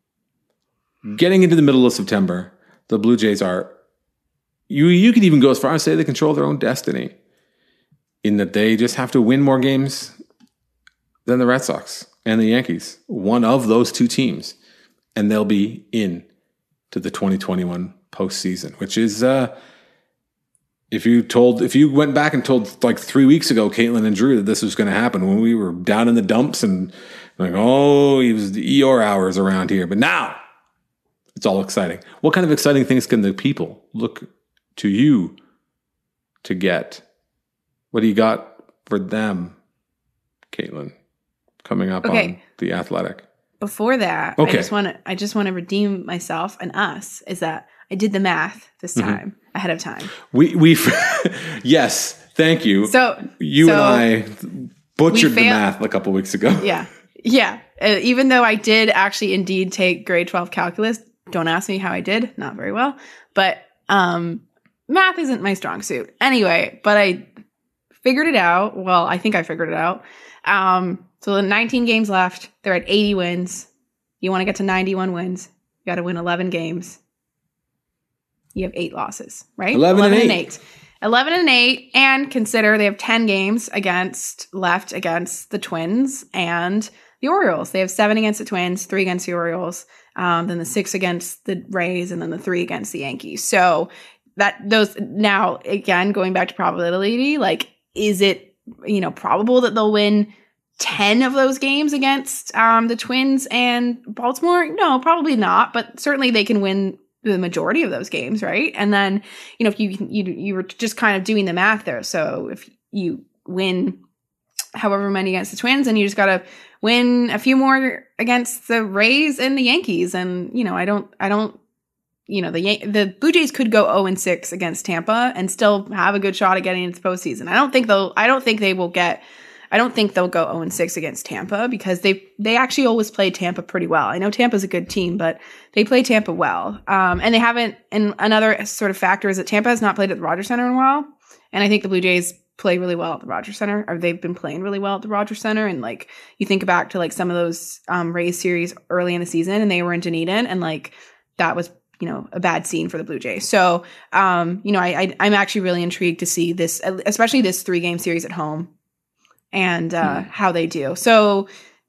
Getting into the middle of September, the Blue Jays are, you you could even go as far as say they control their own destiny in that they just have to win more games than the Red Sox and the Yankees, one of those two teams, and they'll be in to the twenty twenty-one postseason, which is, uh, if you told, if you went back and told like three weeks ago, Caitlin and Drew, that this was going to happen when we were down in the dumps and like, oh, it was the Eeyore hours around here, but now it's all exciting. What kind of exciting things can the people look to you to get? What do you got for them, Caitlin, coming up okay. on The Athletic? Before that, okay. I just want to I just want to redeem myself and us. Is that I did the math this time mm-hmm. ahead of time. We we yes, thank you. So you so and I butchered fail- the math a couple weeks ago. Yeah, yeah. Uh, even though I did actually indeed take grade twelve calculus, don't ask me how I did. Not very well, but um, math isn't my strong suit anyway. But I figured it out. Well, I think I figured it out. Um, so the nineteen games left. They're at eighty wins. You want to get to ninety-one wins. You got to win eleven games. You have eight losses, right? eleven, eleven and, eight. and eight. eleven and eight. And consider they have ten games against left against the Twins and the Orioles. They have seven against the Twins, three against the Orioles, um, then the six against the Rays, and then the three against the Yankees. So that those now again going back to probability, like is it you know probable that they'll win ten of those games against um, the Twins and Baltimore? No, probably not. But certainly they can win the majority of those games, right? And then you know if you you you were just kind of doing the math there. So if you win however many against the Twins, and you just got to win a few more against the Rays and the Yankees. And, you know, I don't, I don't, you know, the Yan- the Blue Jays could go oh and six against Tampa and still have a good shot at getting into the postseason. I don't think they'll, I don't think they will get, I don't think they'll go oh and six against Tampa because they, they actually always play Tampa pretty well. I know Tampa's a good team, but they play Tampa well. Um, and they haven't, and another sort of factor is that Tampa has not played at the Rogers Center in a while. And I think the Blue Jays play really well at the Rogers Center, or they've been playing really well at the Rogers Center. And like, you think back to like some of those um, Rays series early in the season and they were in Dunedin and like, that was, you you know, a bad scene for the Blue Jays. So, um, you know, I, I, I'm actually really intrigued to see this, especially this three game series at home and uh, mm. how they do. So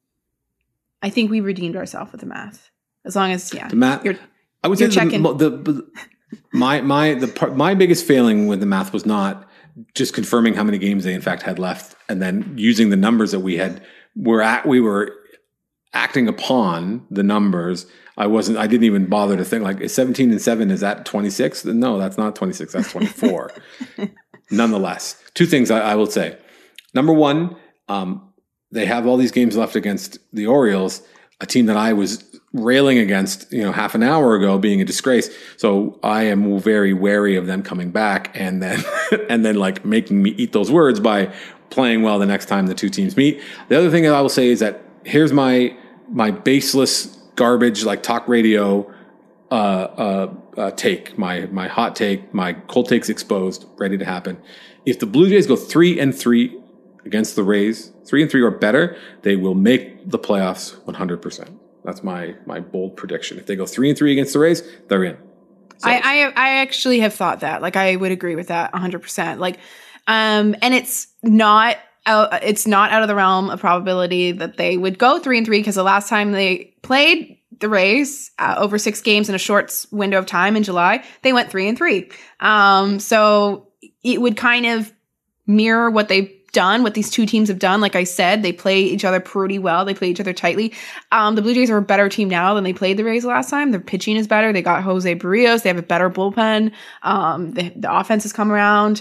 I think we redeemed ourselves with the math. As long as, yeah. The math, you're, I would say the, the, the, my, my, the part, my biggest failing with the math was not just confirming how many games they in fact had left and then using the numbers that we had, were at, we were acting upon the numbers. I wasn't, I didn't even bother to think like is seventeen and seven, is that twenty-six? No, that's not twenty-six. That's twenty-four. Nonetheless, two things I, I will say. Number one, um, they have all these games left against the Orioles, a team that I was railing against, you know, half an hour ago being a disgrace. So I am very wary of them coming back and then, and then like making me eat those words by playing well the next time the two teams meet. The other thing that I will say is that here's my, my baseless garbage, like talk radio, uh, uh, uh, take, my, my hot take, my cold takes exposed, ready to happen. If the Blue Jays go three and three against the Rays, three and three or better, they will make the playoffs one hundred percent. That's my, my bold prediction. If they go three and three against the Rays, they're in. So. I, I, I actually have thought that, like, I would agree with that one hundred percent. Like, um, and it's not, Uh, it's not out of the realm of probability that they would go three and three because the last time they played the Rays uh, over six games in a short window of time in July, they went three and three. Um, so it would kind of mirror what they've done, what these two teams have done. Like I said, they play each other pretty well. They play each other tightly. Um, the Blue Jays are a better team now than they played the Rays last time. Their pitching is better. They got Jose Barrios. They have a better bullpen. Um, the, the offense has come around.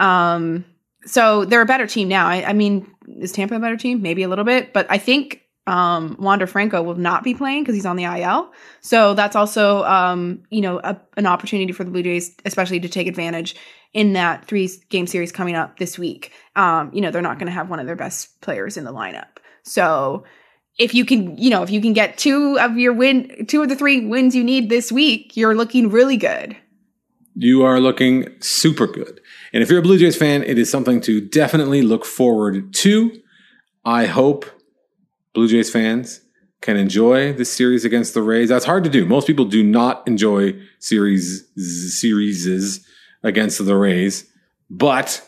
Um, So they're a better team now. I, I mean, is Tampa a better team? Maybe a little bit, but I think um, Wander Franco will not be playing because he's on the I L. So that's also, um, you know, a, an opportunity for the Blue Jays, especially to take advantage in that three game series coming up this week. Um, you know, they're not going to have one of their best players in the lineup. So if you can, you know, if you can get two of your win, two of the three wins you need this week, you're looking really good. You are looking super good. And if you're a Blue Jays fan, it is something to definitely look forward to. I hope Blue Jays fans can enjoy this series against the Rays. That's hard to do. Most people do not enjoy series series against the Rays, but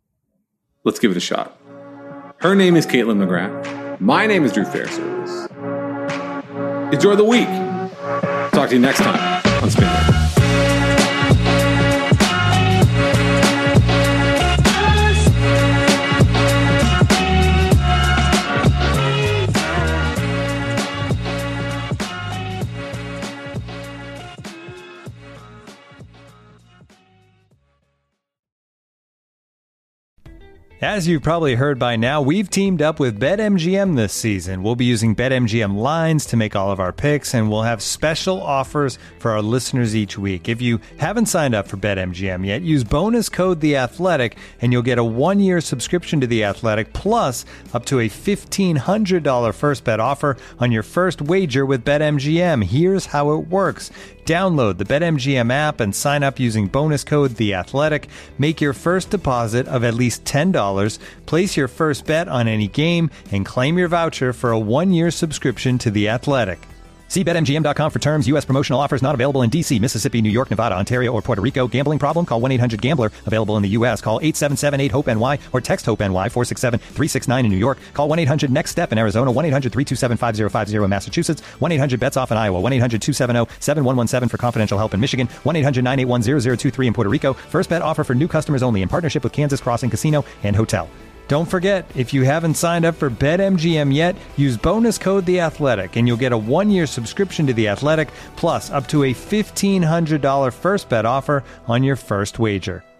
let's give it a shot. Her name is Caitlin McGrath. My name is Drew Fairservice. Enjoy the week. Talk to you next time on Spin Rate. As you've probably heard by now, we've teamed up with BetMGM this season. We'll be using BetMGM lines to make all of our picks, and we'll have special offers for our listeners each week. If you haven't signed up for BetMGM yet, use bonus code The Athletic, and you'll get a one-year subscription to The Athletic, plus up to a fifteen hundred dollars first bet offer on your first wager with BetMGM. Here's how it works. Download the BetMGM app and sign up using bonus code The Athletic. Make your first deposit of at least ten dollars. Place your first bet on any game and claim your voucher for a one-year subscription to The Athletic. See Bet M G M dot com for terms. U S promotional offers not available in D C, Mississippi, New York, Nevada, Ontario, or Puerto Rico. Gambling problem? Call one eight hundred gambler. Available in the U S. Call eight seven seven eight hope N Y or text HOPE-NY four six seven three six nine in New York. Call one eight hundred next step in Arizona. one eight hundred three two seven five zero five zero in Massachusetts. one eight hundred bets off in Iowa. one eight hundred two seven zero seven one one seven for confidential help in Michigan. one eight hundred nine eight one zero zero two three in Puerto Rico. First bet offer for new customers only in partnership with Kansas Crossing Casino and Hotel. Don't forget, if you haven't signed up for BetMGM yet, use bonus code The Athletic, and you'll get a one-year subscription to The Athletic, plus up to a fifteen hundred dollars first bet offer on your first wager.